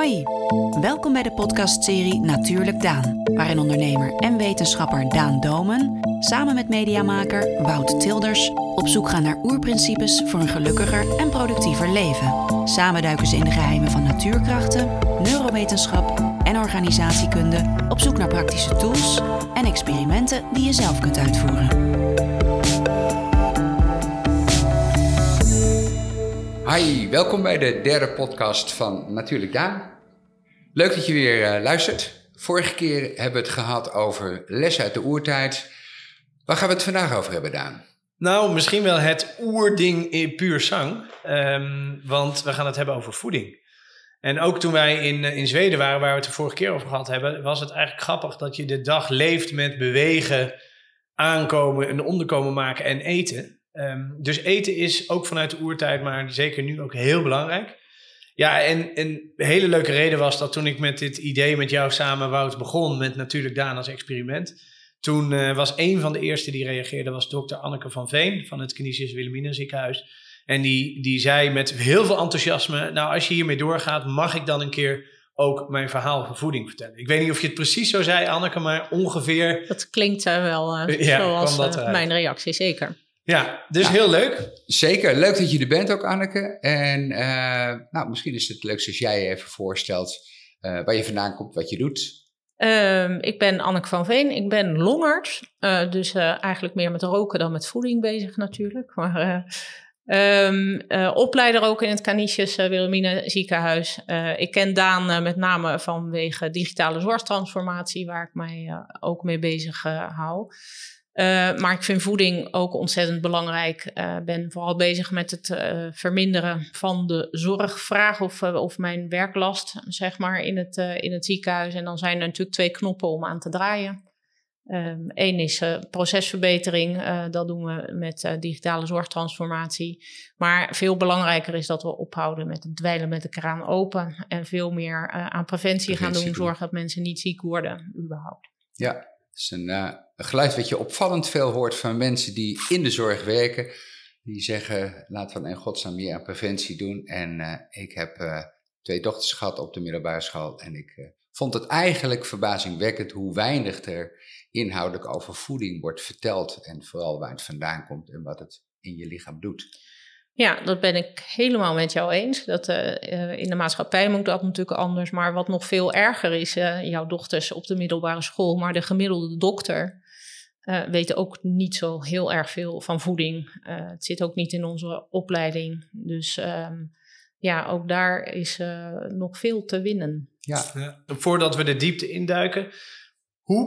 Hoi, welkom bij de podcastserie Natuurlijk Daan, waarin ondernemer en wetenschapper Daan Domen samen met mediamaker Wout Tilders op zoek gaan naar oerprincipes voor een gelukkiger en productiever leven. Samen duiken ze in de geheimen van natuurkrachten, neurowetenschap en organisatiekunde op zoek naar praktische tools en experimenten die je zelf kunt uitvoeren. Hi, welkom bij de derde podcast van Natuurlijk Daan. Leuk dat je weer luistert. Vorige keer hebben we het gehad over lessen uit de oertijd. Waar gaan we het vandaag over hebben, Daan? Nou, misschien wel het oerding in puur zang. Want we gaan het hebben over voeding. En ook toen wij in Zweden waren, waar we het de vorige keer over gehad hebben, was het eigenlijk grappig dat je de dag leeft met bewegen, aankomen, een onderkomen maken en eten. Dus eten is ook vanuit de oertijd, maar zeker nu ook heel belangrijk. Ja, en een hele leuke reden was dat toen ik met dit idee met jou samen, Wout, begon met Natuurlijk Daan als experiment. Toen was een van de eerste die reageerde, was dokter Anneke van Veen van het Canisius Wilhelmina ziekenhuis. En die zei met heel veel enthousiasme, nou als je hiermee doorgaat, mag ik dan een keer ook mijn verhaal van voeding vertellen. Ik weet niet of je het precies zo zei, Anneke, maar ongeveer. Dat klinkt wel zoals mijn reactie, zeker. Ja, dus heel leuk. Zeker, leuk dat je er bent ook, Anneke. En misschien is het leukst als jij je even voorstelt waar je vandaan komt, wat je doet. Ik ben Anneke van Veen, ik ben longarts. Dus eigenlijk meer met roken dan met voeding bezig natuurlijk. Maar opleider ook in het Canisius Wilhelmina ziekenhuis. Ik ken Daan met name vanwege digitale zorgtransformatie, waar ik mij ook mee bezig hou. Maar ik vind voeding ook ontzettend belangrijk. Ik ben vooral bezig met het verminderen van de zorgvraag of mijn werklast, zeg maar, in het ziekenhuis. En dan zijn er natuurlijk 2 knoppen om aan te draaien. Eén is procesverbetering, dat doen we met digitale zorgtransformatie. Maar veel belangrijker is dat we ophouden met het dweilen met de kraan open en veel meer aan preventie gaan doen. Zorgen dat mensen niet ziek worden, überhaupt. Ja, het is een geluid wat je opvallend veel hoort van mensen die in de zorg werken. Die zeggen, laten we in godsnaam meer aan preventie doen. En ik heb 2 dochters gehad op de middelbare school en ik vond het eigenlijk verbazingwekkend hoe weinig er inhoudelijk over voeding wordt verteld. En vooral waar het vandaan komt en wat het in je lichaam doet. Ja, dat ben ik helemaal met jou eens. Dat in de maatschappij moet dat natuurlijk anders. Maar wat nog veel erger is, jouw dochters op de middelbare school, maar de gemiddelde dokter weten ook niet zo heel erg veel van voeding. Het zit ook niet in onze opleiding. Dus ook daar is nog veel te winnen. Ja. Voordat we de diepte induiken, hoe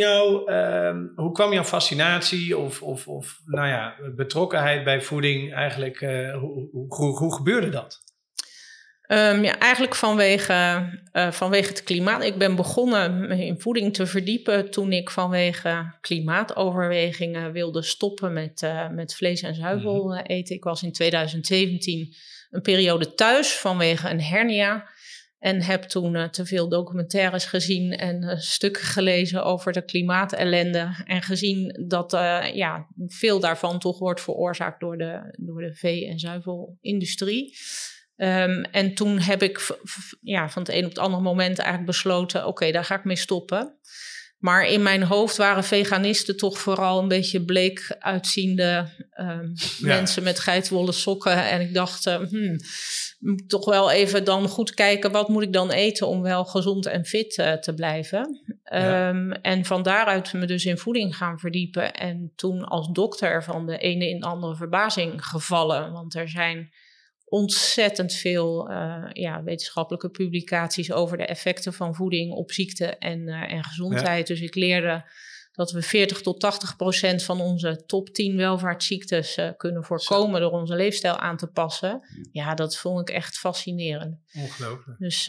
kwam jouw fascinatie of betrokkenheid bij voeding eigenlijk? Hoe gebeurde dat? Eigenlijk vanwege het klimaat. Ik ben begonnen in voeding te verdiepen toen ik vanwege klimaatoverwegingen wilde stoppen met vlees en zuivel eten. Ik was in 2017 een periode thuis vanwege een hernia. En heb toen te veel documentaires gezien en stukken gelezen over de klimaatellende. En gezien dat veel daarvan toch wordt veroorzaakt door de vee- en zuivelindustrie. En toen heb ik van het een op het andere moment eigenlijk besloten, oké, daar ga ik mee stoppen. Maar in mijn hoofd waren veganisten toch vooral een beetje bleek uitziende mensen met geitwolle sokken. En ik dacht, moet toch wel even dan goed kijken, wat moet ik dan eten om wel gezond en fit te blijven. En van daaruit me dus in voeding gaan verdiepen. En toen als dokter van de ene in de andere verbazing gevallen. Want er zijn ontzettend veel wetenschappelijke publicaties over de effecten van voeding op ziekte en gezondheid. Ja. Dus ik leerde dat we 40-80% van onze top 10 welvaartsziektes kunnen voorkomen door onze leefstijl aan te passen. Ja, dat vond ik echt fascinerend. Ongelooflijk. Dus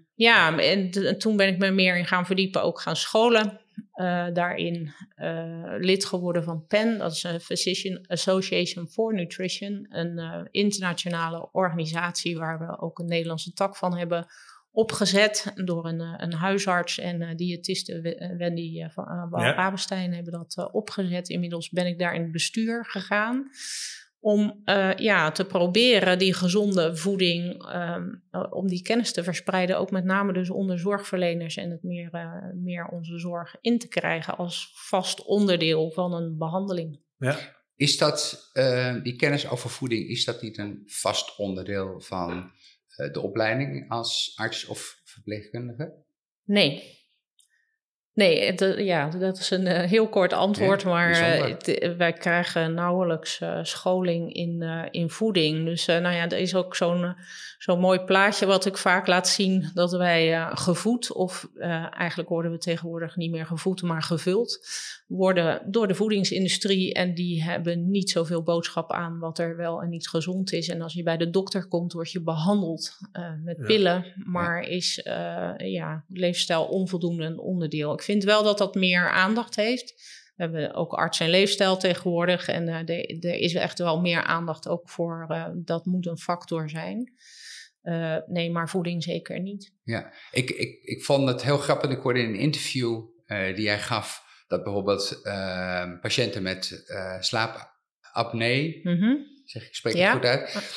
en toen ben ik me meer in gaan verdiepen, ook gaan scholen. Daarin lid geworden van PEN, dat is een Physician Association for Nutrition, een internationale organisatie waar we ook een Nederlandse tak van hebben opgezet door een huisarts en diëtiste Wendy Rabenstein hebben dat opgezet. Inmiddels ben ik daar in het bestuur gegaan. om te proberen die gezonde voeding, om die kennis te verspreiden, ook met name dus onder zorgverleners en het meer onze zorg in te krijgen als vast onderdeel van een behandeling. Ja. Is dat, die kennis over voeding, is dat niet een vast onderdeel van de opleiding als arts of verpleegkundige? Nee. Nee, dat is een heel kort antwoord, maar wij krijgen nauwelijks scholing in voeding. Dus er is ook zo'n mooi plaatje wat ik vaak laat zien, dat wij gevoed, of eigenlijk worden we tegenwoordig niet meer gevoed, maar gevuld, worden door de voedingsindustrie en die hebben niet zoveel boodschap aan wat er wel en niet gezond is. En als je bij de dokter komt, word je behandeld met pillen, maar is leefstijl onvoldoende een onderdeel. Ik vind wel dat dat meer aandacht heeft. We hebben ook arts en leefstijl tegenwoordig en er is echt wel meer aandacht ook voor, dat moet een factor zijn. Nee, maar voeding zeker niet. Ja, ik vond het heel grappig. Ik hoorde in een interview die jij gaf dat bijvoorbeeld patiënten met slaapapnee, spreek het goed uit,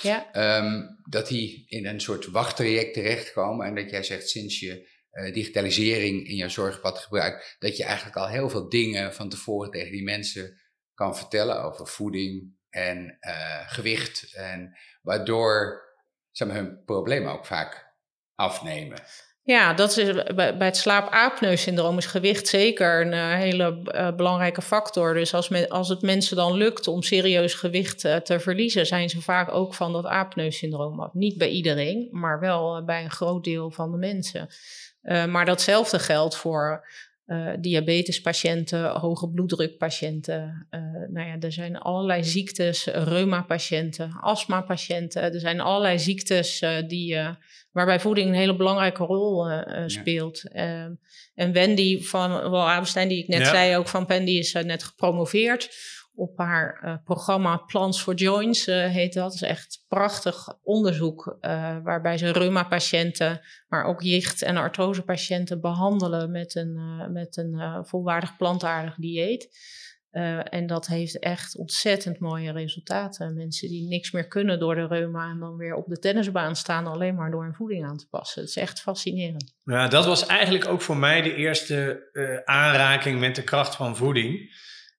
dat die in een soort wachttraject terechtkomen en dat jij zegt sinds je digitalisering in jouw zorgpad gebruikt, dat je eigenlijk al heel veel dingen van tevoren tegen die mensen kan vertellen over voeding en gewicht en waardoor hun problemen ook vaak afnemen. Ja, dat is bij het slaap-apneu-syndroom is gewicht zeker een hele belangrijke factor. Dus als het mensen dan lukt om serieus gewicht te verliezen, zijn ze vaak ook van dat apneu-syndroom af. Niet bij iedereen, maar wel bij een groot deel van de mensen. Maar datzelfde geldt voor diabetespatiënten, hoge bloeddrukpatiënten. Er zijn allerlei ziektes, reuma-patiënten, astma-patiënten. Er zijn allerlei ziektes waarbij voeding een hele belangrijke rol speelt. En Wendy van Wal-Abenstein, die ik net zei, ook van Penn, die is net gepromoveerd op haar programma Plans for Joints, heet dat. Dat is echt prachtig onderzoek waarbij ze reuma-patiënten, maar ook jicht- en artrosepatiënten behandelen met een volwaardig plantaardig dieet. En dat heeft echt ontzettend mooie resultaten. Mensen die niks meer kunnen door de reuma en dan weer op de tennisbaan staan alleen maar door hun voeding aan te passen. Het is echt fascinerend. Ja, dat was eigenlijk ook voor mij de eerste aanraking met de kracht van voeding.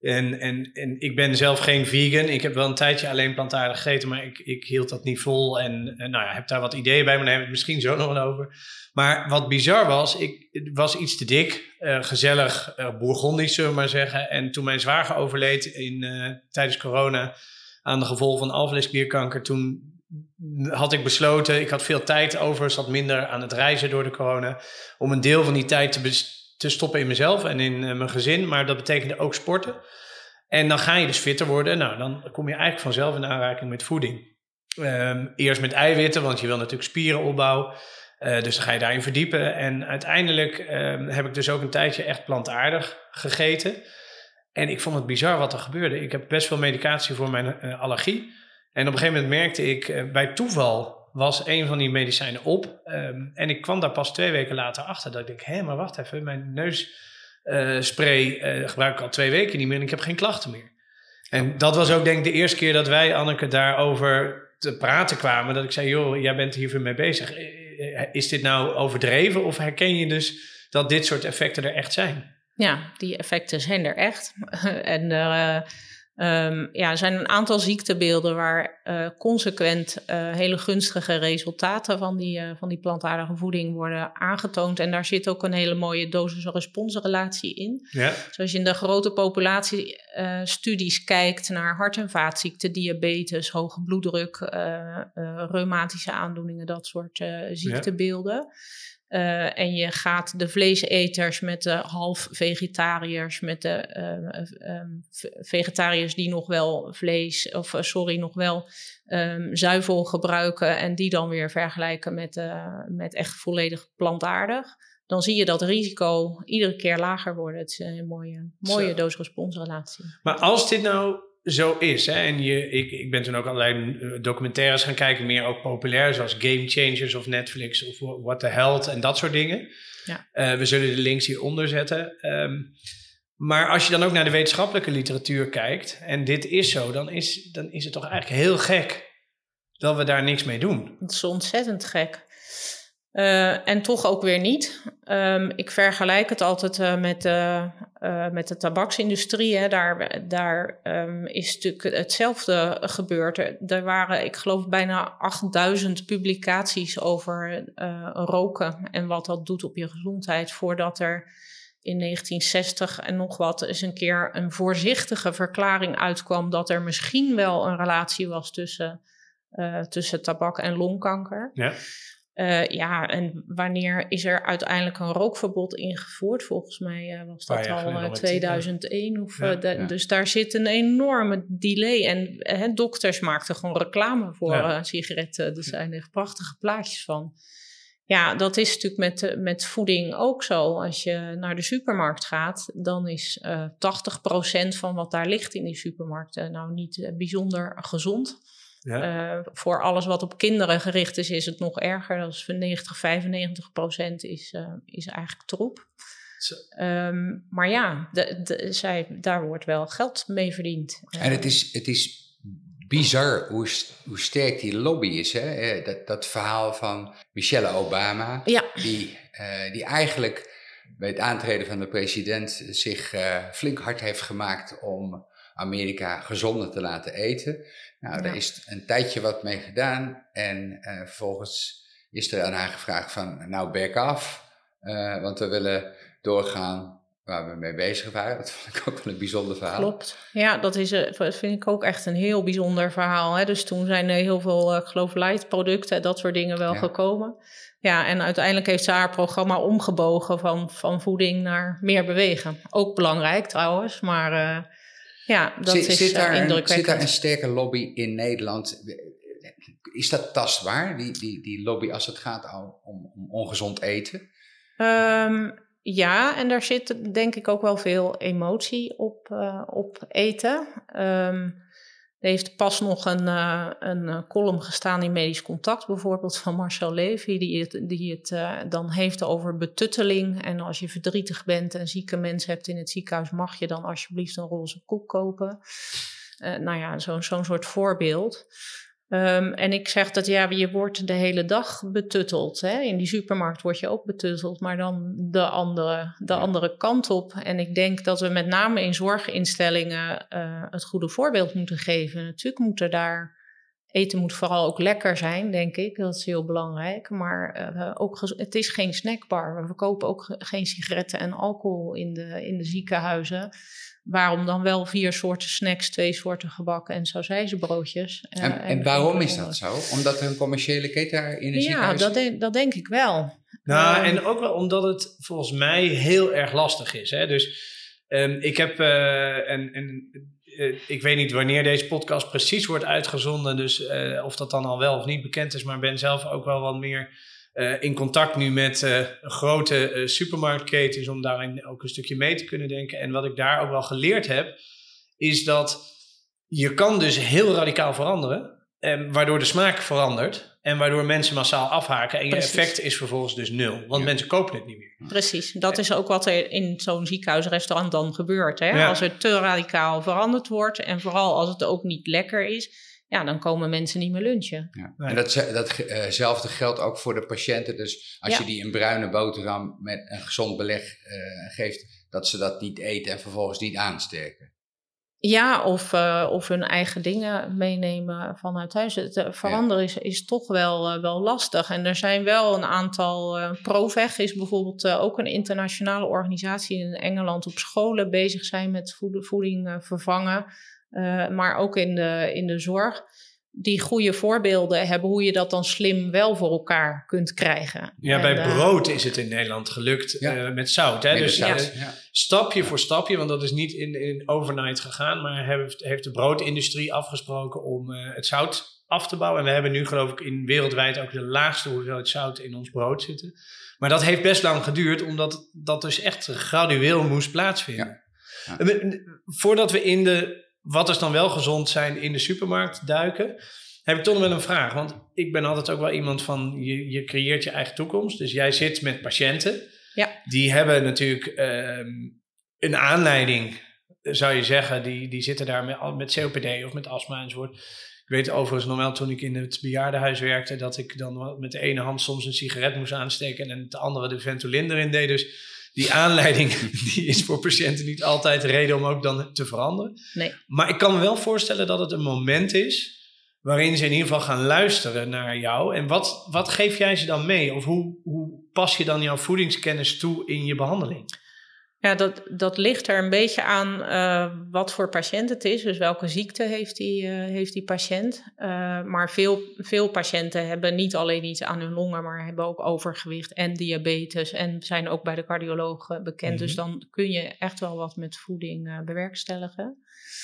En ik ben zelf geen vegan. Ik heb wel een tijdje alleen plantaardig gegeten, maar ik hield dat niet vol. En heb daar wat ideeën bij, maar daar hebben we het misschien zo nog wel over. Maar wat bizar was, ik was iets te dik, gezellig, Bourgondisch zullen we maar zeggen. En toen mijn zwager overleed tijdens corona aan de gevolgen van alvleesklierkanker, toen had ik besloten, ik had veel tijd over, zat minder aan het reizen door de corona, om een deel van die tijd te stoppen in mezelf en in mijn gezin, maar dat betekende ook sporten. En dan ga je dus fitter worden. Nou, dan kom je eigenlijk vanzelf in aanraking met voeding. Eerst met eiwitten, want je wil natuurlijk spieren opbouwen. Dus dan ga je daarin verdiepen. En uiteindelijk heb ik dus ook een tijdje echt plantaardig gegeten. En ik vond het bizar wat er gebeurde. Ik heb best veel medicatie voor mijn allergie. En op een gegeven moment merkte ik, bij toeval was een van die medicijnen op. En ik kwam daar pas 2 weken later achter. Dat ik denk, maar wacht even, mijn neusspray gebruik ik al 2 weken niet meer en ik heb geen klachten meer. En dat was ook denk ik de eerste keer dat wij, Anneke, daarover te praten kwamen. Dat ik zei, joh, jij bent hier mee bezig. Is dit nou overdreven of herken je dus dat dit soort effecten er echt zijn? Ja, die effecten zijn er echt. En er zijn een aantal ziektebeelden waar consequent hele gunstige resultaten van die plantaardige voeding worden aangetoond. En daar zit ook een hele mooie dosis-responsrelatie in. Ja. Dus als je in de grote populatiestudies kijkt naar hart- en vaatziekten, diabetes, hoge bloeddruk, reumatische aandoeningen, dat soort ziektebeelden. En je gaat de vleeseters met de half vegetariërs, met de vegetariërs die nog wel zuivel gebruiken en die dan weer vergelijken met echt volledig plantaardig. Dan zie je dat risico iedere keer lager worden. Het is een mooie doos-responsrelatie. Maar als dit nou zo is, hè, en ik ben toen ook allerlei documentaires gaan kijken, meer ook populair, zoals Game Changers of Netflix of What the Health en dat soort dingen. Ja. We zullen de links hieronder zetten. Maar als je dan ook naar de wetenschappelijke literatuur kijkt, en dit is zo, dan is het toch eigenlijk heel gek dat we daar niks mee doen. Dat is ontzettend gek. En toch ook weer niet. Ik vergelijk het altijd met de tabaksindustrie. Hè. Daar is natuurlijk hetzelfde gebeurd. Er waren, ik geloof, bijna 8000 publicaties over roken en wat dat doet op je gezondheid, voordat er in 1960 en nog wat eens een keer een voorzichtige verklaring uitkwam dat er misschien wel een relatie was tussen tabak en longkanker. Ja. En wanneer is er uiteindelijk een rookverbod ingevoerd? Volgens mij was dat al 2001. Dus daar zit een enorme delay. En dokters maakten gewoon reclame voor sigaretten. Er zijn echt prachtige plaatjes van. Ja, dat is natuurlijk met voeding ook zo. Als je naar de supermarkt gaat, dan is 80% van wat daar ligt in die supermarkt nou niet bijzonder gezond. Ja. Voor alles wat op kinderen gericht is het nog erger. Dat is 95% is eigenlijk troep. Maar ja, daar wordt wel geld mee verdiend. En het is bizar hoe sterk die lobby is. Hè? Dat verhaal van Michelle Obama, die eigenlijk bij het aantreden van de president zich flink hard heeft gemaakt om Amerika gezonder te laten eten. Nou, daar is een tijdje wat mee gedaan en vervolgens is er aan haar gevraagd van, nou back af, want we willen doorgaan waar we mee bezig waren. Dat vond ik ook wel een bijzonder verhaal. Klopt. Ja, dat vind ik ook echt een heel bijzonder verhaal. Hè? Dus toen zijn er heel veel, ik geloof, light producten en dat soort dingen wel gekomen. Ja, en uiteindelijk heeft ze haar programma omgebogen van voeding naar meer bewegen. Ook belangrijk trouwens, maar dat is indrukwekkend. Zit daar een sterke lobby in Nederland? Is dat tastbaar, die lobby als het gaat om ongezond eten? Ja, en daar zit denk ik ook wel veel emotie op eten. Er heeft pas nog een column gestaan in Medisch Contact, bijvoorbeeld van Marcel Levy, die het dan heeft over betutteling. En als je verdrietig bent en zieke mensen hebt in het ziekenhuis, mag je dan alsjeblieft een roze koek kopen. Zo'n soort voorbeeld. En ik zeg dat je wordt de hele dag betutteld. Hè? In die supermarkt word je ook betutteld, maar dan de andere kant op. En ik denk dat we met name in zorginstellingen het goede voorbeeld moeten geven. Natuurlijk eten moet vooral ook lekker zijn, denk ik. Dat is heel belangrijk. Maar het is geen snackbar. We verkopen ook geen sigaretten en alcohol in de ziekenhuizen. Waarom dan wel 4 soorten snacks, 2 soorten gebak en sausijzenbroodjes? En waarom is dat zo? Omdat er een commerciële keten in een ziekenhuis is? Ja, dat denk ik wel. En ook wel omdat het volgens mij heel erg lastig is. Hè? Dus ik heb... ik weet niet wanneer deze podcast precies wordt uitgezonden. Dus of dat dan al wel of niet bekend is. Maar ben zelf ook wel wat meer in contact nu met grote supermarktketens, om daarin ook een stukje mee te kunnen denken. En wat ik daar ook wel geleerd heb, is dat je kan dus heel radicaal veranderen, waardoor de smaak verandert en waardoor mensen massaal afhaken. En je effect is vervolgens dus 0, want mensen kopen het niet meer. Precies, dat is ook wat er in zo'n ziekenhuisrestaurant dan gebeurt. Hè? Ja. Als er te radicaal veranderd wordt en vooral als het ook niet lekker is, dan komen mensen niet meer lunchen. Ja. En datzelfde geldt ook voor de patiënten. Dus als je die een bruine boterham met een gezond beleg geeft, dat ze dat niet eten en vervolgens niet aansterken. Ja, of hun eigen dingen meenemen vanuit huis. Het veranderen is toch wel lastig. En er zijn wel een aantal... ProVeg is bijvoorbeeld ook een internationale organisatie in Engeland, op scholen bezig zijn met voeding vervangen. Maar ook in de zorg, die goede voorbeelden hebben hoe je dat dan slim wel voor elkaar kunt krijgen. Ja, bij brood is het in Nederland gelukt met zout. Hè? Dus stapje voor stapje, want dat is niet in overnight gegaan, maar heeft de broodindustrie afgesproken om het zout af te bouwen. En we hebben nu, geloof ik, wereldwijd ook de laagste hoeveelheid zout in ons brood zitten. Maar dat heeft best lang geduurd, omdat dat dus echt gradueel moest plaatsvinden. Ja. Voordat we wat is dan wel gezond zijn in de supermarkt duiken, heb ik toch nog wel een vraag. Want ik ben altijd ook wel iemand van, je creëert je eigen toekomst. Dus jij zit met patiënten. Ja. Die hebben natuurlijk een aanleiding, zou je zeggen, die zitten daar met COPD of met astma enzovoort. Ik weet overigens nog wel, toen ik in het bejaardenhuis werkte, dat ik dan met de ene hand soms een sigaret moest aansteken en de andere de Ventolin erin deed. Dus die aanleiding die is voor patiënten niet altijd de reden om ook dan te veranderen. Nee. Maar ik kan me wel voorstellen dat het een moment is waarin ze in ieder geval gaan luisteren naar jou. En wat geef jij ze dan mee? Of hoe pas je dan jouw voedingskennis toe in je behandeling? Ja, dat ligt er een beetje aan wat voor patiënt het is. Dus welke ziekte heeft die patiënt. Maar veel patiënten hebben niet alleen iets aan hun longen, maar hebben ook overgewicht en diabetes. En zijn ook bij de cardioloog bekend. Mm-hmm. Dus dan kun je echt wel wat met voeding bewerkstelligen.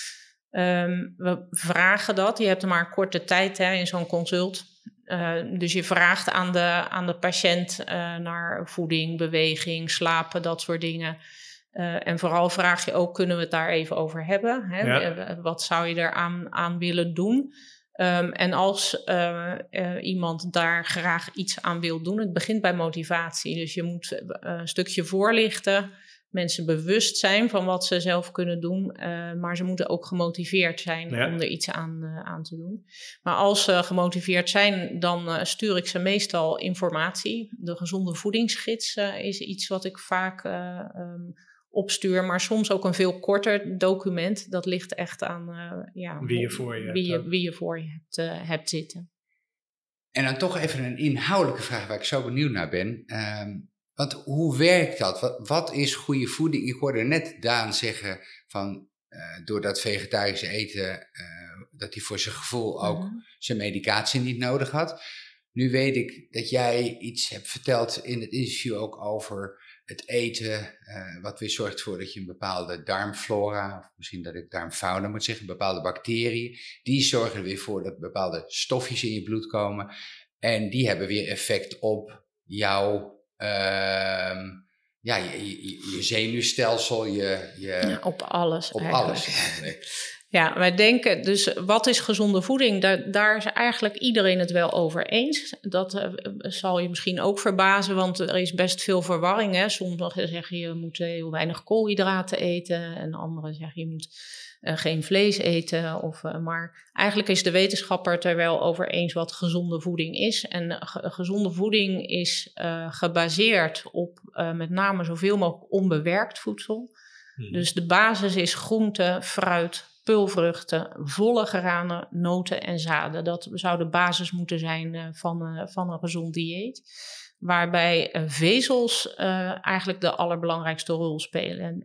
We vragen dat. Je hebt er maar een korte tijd in zo'n consult. Dus je vraagt aan de patiënt naar voeding, beweging, slapen, dat soort dingen. En vooral vraag je ook, kunnen we het daar even over hebben? Hè? Ja. Wat zou je er aan willen doen? En als iemand daar graag iets aan wil doen, het begint bij motivatie. Dus je moet een stukje voorlichten, mensen bewust zijn van wat ze zelf kunnen doen, maar ze moeten ook gemotiveerd zijn om er iets aan te doen. Maar als ze gemotiveerd zijn, dan stuur ik ze meestal informatie. De gezonde voedingsgids is iets wat ik vaak opstuur, maar soms ook een veel korter document. Dat ligt echt aan wie je voor je hebt zitten. En dan toch even een inhoudelijke vraag waar ik zo benieuwd naar ben. Want hoe werkt dat? Wat is goede voeding? Ik hoorde net Daan zeggen van door dat vegetarische eten, dat hij voor zijn gevoel ook zijn medicatie niet nodig had. Nu weet ik dat jij iets hebt verteld in het interview ook over het eten, wat weer zorgt ervoor dat je een bepaalde darmflora, of misschien dat ik darmfauna moet zeggen, bepaalde bacteriën, die zorgen er weer voor dat bepaalde stofjes in je bloed komen. En die hebben weer effect op jouw je zenuwstelsel, op alles. Op eigenlijk. alles. Ja, wij denken, dus wat is gezonde voeding? Daar is eigenlijk iedereen het wel over eens. Dat zal je misschien ook verbazen, want er is best veel verwarring. Hè? Sommigen zeggen je moet heel weinig koolhydraten eten en anderen zeggen je moet geen vlees eten. Maar eigenlijk is de wetenschapper het er wel over eens wat gezonde voeding is. En gezonde voeding is gebaseerd op met name zoveel mogelijk onbewerkt voedsel. Dus de basis is groente, fruit, peulvruchten, volle granen, noten en zaden. Dat zou de basis moeten zijn van een gezond dieet. Waarbij vezels eigenlijk de allerbelangrijkste rol spelen.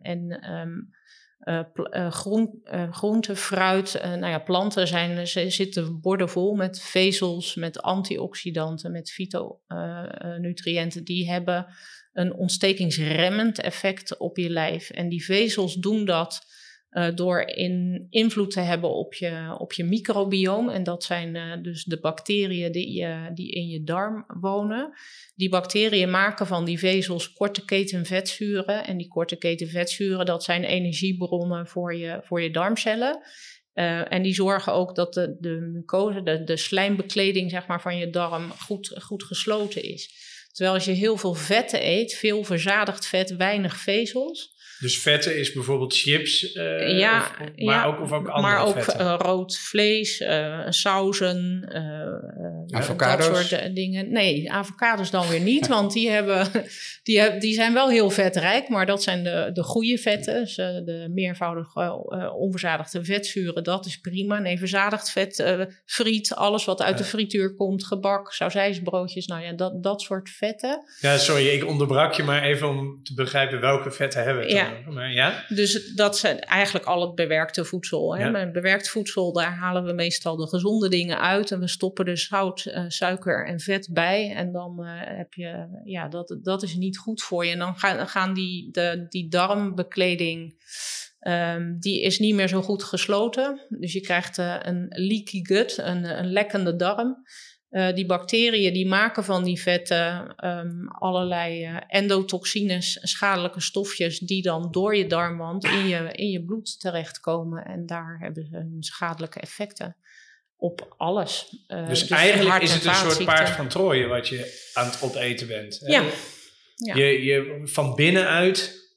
Groente, fruit, planten zitten bordevol met vezels, met antioxidanten, met fytonutriënten. Die hebben een ontstekingsremmend effect op je lijf. En die vezels doen dat door invloed te hebben op je microbioom. En dat zijn dus de bacteriën die in je darm wonen. Die bacteriën maken van die vezels korte keten vetzuren. En die korte keten vetzuren, dat zijn energiebronnen voor je darmcellen. En die zorgen ook dat de mucose, de slijmbekleding zeg maar, van je darm goed gesloten is. Terwijl als je heel veel vetten eet, veel verzadigd vet, weinig vezels. Dus vetten is bijvoorbeeld chips, ook andere maar ook vetten. Rood vlees, sauzen, avocados? Dat soort dingen. Nee, avocados dan weer niet, want die zijn wel heel vetrijk, maar dat zijn de goede vetten. Dus de meervoudig onverzadigde vetzuren, dat is prima. Nee, verzadigd vet, friet, alles wat uit de frituur komt, gebak, sausijsbroodjes, dat soort vetten. Ja, sorry, ik onderbrak je maar even om te begrijpen welke vetten hebben we het. Ja. Dus dat zijn eigenlijk al het bewerkte voedsel. Hè? Ja. Met bewerkt voedsel, daar halen we meestal de gezonde dingen uit. En we stoppen er zout, suiker en vet bij. En dan heb je, dat is niet goed voor je. En dan gaan die darmbekleding, die is niet meer zo goed gesloten. Dus je krijgt een leaky gut, een lekkende darm. Die bacteriën die maken van die vetten allerlei endotoxines, schadelijke stofjes, die dan door je darmwand in je bloed terechtkomen. En daar hebben ze hun schadelijke effecten op alles. Dus eigenlijk is het een soort paard van Troje wat je aan het opeten bent. Hè? Ja. Je van binnenuit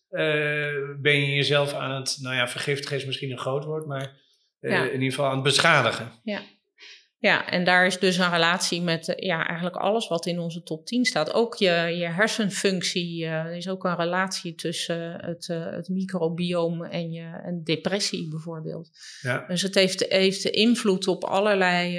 ben je jezelf aan het, vergiftigen is misschien een groot woord, maar in ieder geval aan het beschadigen. Ja, en daar is dus een relatie met eigenlijk alles wat in onze top 10 staat. Ook je hersenfunctie, er is ook een relatie tussen het microbioom en depressie bijvoorbeeld. Ja. Dus het heeft invloed op allerlei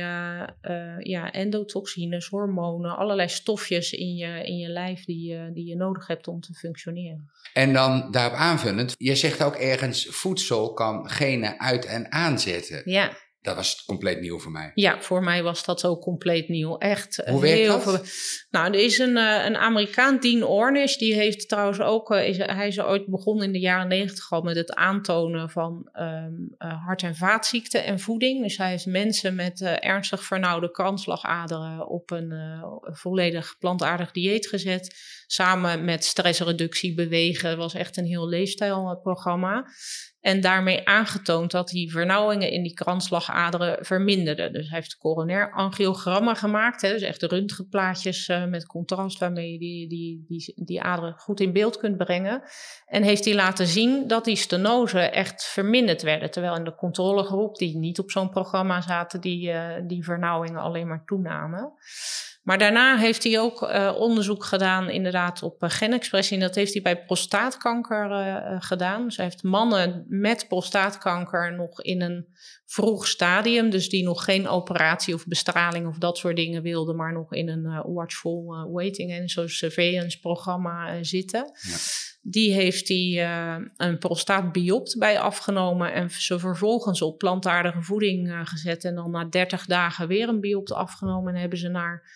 endotoxines, hormonen, allerlei stofjes in je lijf die je nodig hebt om te functioneren. En dan daarop aanvullend, je zegt ook ergens voedsel kan genen uit- en aanzetten. Ja. Dat was compleet nieuw voor mij. Ja, voor mij was dat ook compleet nieuw. Echt. Hoe werkt dat? Nou, er is een Amerikaan, Dean Ornish, die heeft trouwens ook... hij is ooit begonnen in de jaren 90 al met het aantonen van hart- en vaatziekten en voeding. Dus hij heeft mensen met ernstig vernauwde kransslagaderen op een volledig plantaardig dieet gezet. Samen met stressreductie, bewegen. Het was echt een heel leefstijlprogramma. En daarmee aangetoond dat die vernauwingen in die kransslagaderen verminderden. Dus hij heeft coronair angiogrammen gemaakt. Dus echt röntgenplaatjes met contrast waarmee je die aderen goed in beeld kunt brengen. En heeft hij laten zien dat die stenosen echt verminderd werden. Terwijl in de controlegroep, die niet op zo'n programma zaten, die vernauwingen alleen maar toenamen. Maar daarna heeft hij ook onderzoek gedaan inderdaad op genexpressie. En dat heeft hij bij prostaatkanker gedaan. Dus hij heeft mannen met prostaatkanker nog in een vroeg stadium. Dus die nog geen operatie of bestraling of dat soort dingen wilden. Maar nog in een watchful waiting en zo'n surveillance programma zitten. Ja. Die heeft hij een prostaatbiopt bij afgenomen en ze vervolgens op plantaardige voeding gezet. En dan na 30 dagen weer een biopt afgenomen en hebben ze naar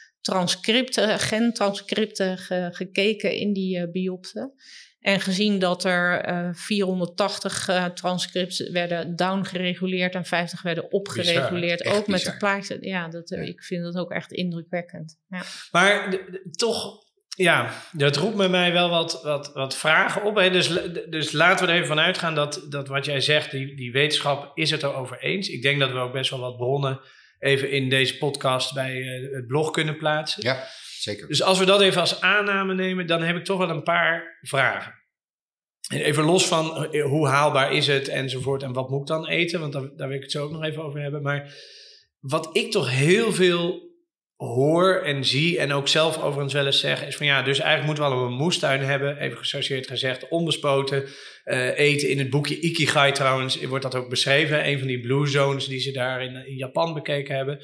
gentranscripten gekeken in die biopten. En gezien dat er 480 transcripts werden downgereguleerd en 50 werden opgereguleerd. Bizar, ook met bizar. De plaatjes. Ja, ik vind dat ook echt indrukwekkend. Ja. Maar toch... Ja, dat roept bij mij wel wat vragen op. Hè? Dus laten we er even van uitgaan dat wat jij zegt, die wetenschap is het erover eens. Ik denk dat we ook best wel wat bronnen even in deze podcast bij het blog kunnen plaatsen. Ja, zeker. Dus als we dat even als aanname nemen, dan heb ik toch wel een paar vragen. En even los van hoe haalbaar is het enzovoort en wat moet ik dan eten, want daar wil ik het zo ook nog even over hebben. Maar wat ik toch heel veel hoor en zie en ook zelf overigens wel eens zeggen is van dus eigenlijk moeten we allemaal een moestuin hebben, even gechargeerd gezegd, onbespoten eten. In het boekje Ikigai trouwens wordt dat ook beschreven, een van die blue zones die ze daar in Japan bekeken hebben.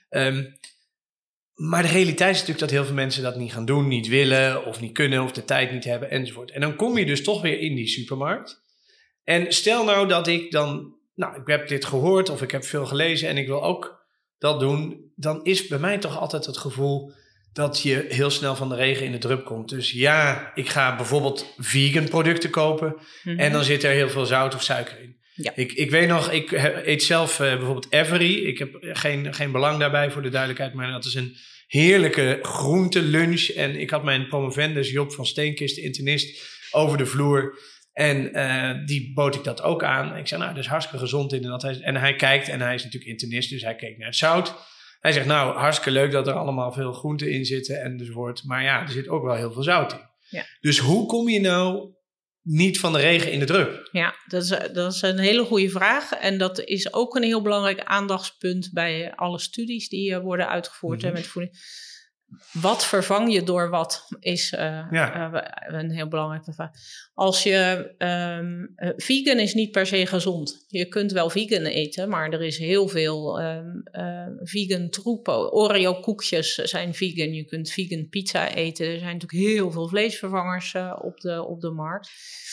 Maar de realiteit is natuurlijk dat heel veel mensen dat niet gaan doen, niet willen of niet kunnen of de tijd niet hebben enzovoort. En dan kom je dus toch weer in die supermarkt. En stel nou dat ik dan, ik heb dit gehoord of ik heb veel gelezen en ik wil ook dat doen, dan is bij mij toch altijd het gevoel dat je heel snel van de regen in de drup komt. Dus ik ga bijvoorbeeld vegan producten kopen en dan zit er heel veel zout of suiker in. Ja. Ik weet nog, ik eet zelf bijvoorbeeld Every. Ik heb geen belang daarbij voor de duidelijkheid, maar dat is een heerlijke groentelunch. En ik had mijn promovendus Job van Steenkist, de internist, over de vloer. En die bood ik dat ook aan. Ik zei, dat is hartstikke gezond inderdaad. En hij kijkt, en hij is natuurlijk internist, dus hij keek naar het zout. Hij zegt, hartstikke leuk dat er allemaal veel groenten in zitten enzovoort. Maar er zit ook wel heel veel zout in. Ja. Dus hoe kom je nou niet van de regen in de drup? Ja, dat is een hele goede vraag. En dat is ook een heel belangrijk aandachtspunt bij alle studies die worden uitgevoerd met voeding. Wat vervang je door wat is een heel belangrijke vraag. Als je vegan is niet per se gezond. Je kunt wel vegan eten, maar er is heel veel vegan troepen. Oreo koekjes zijn vegan. Je kunt vegan pizza eten. Er zijn natuurlijk heel veel vleesvervangers op de markt.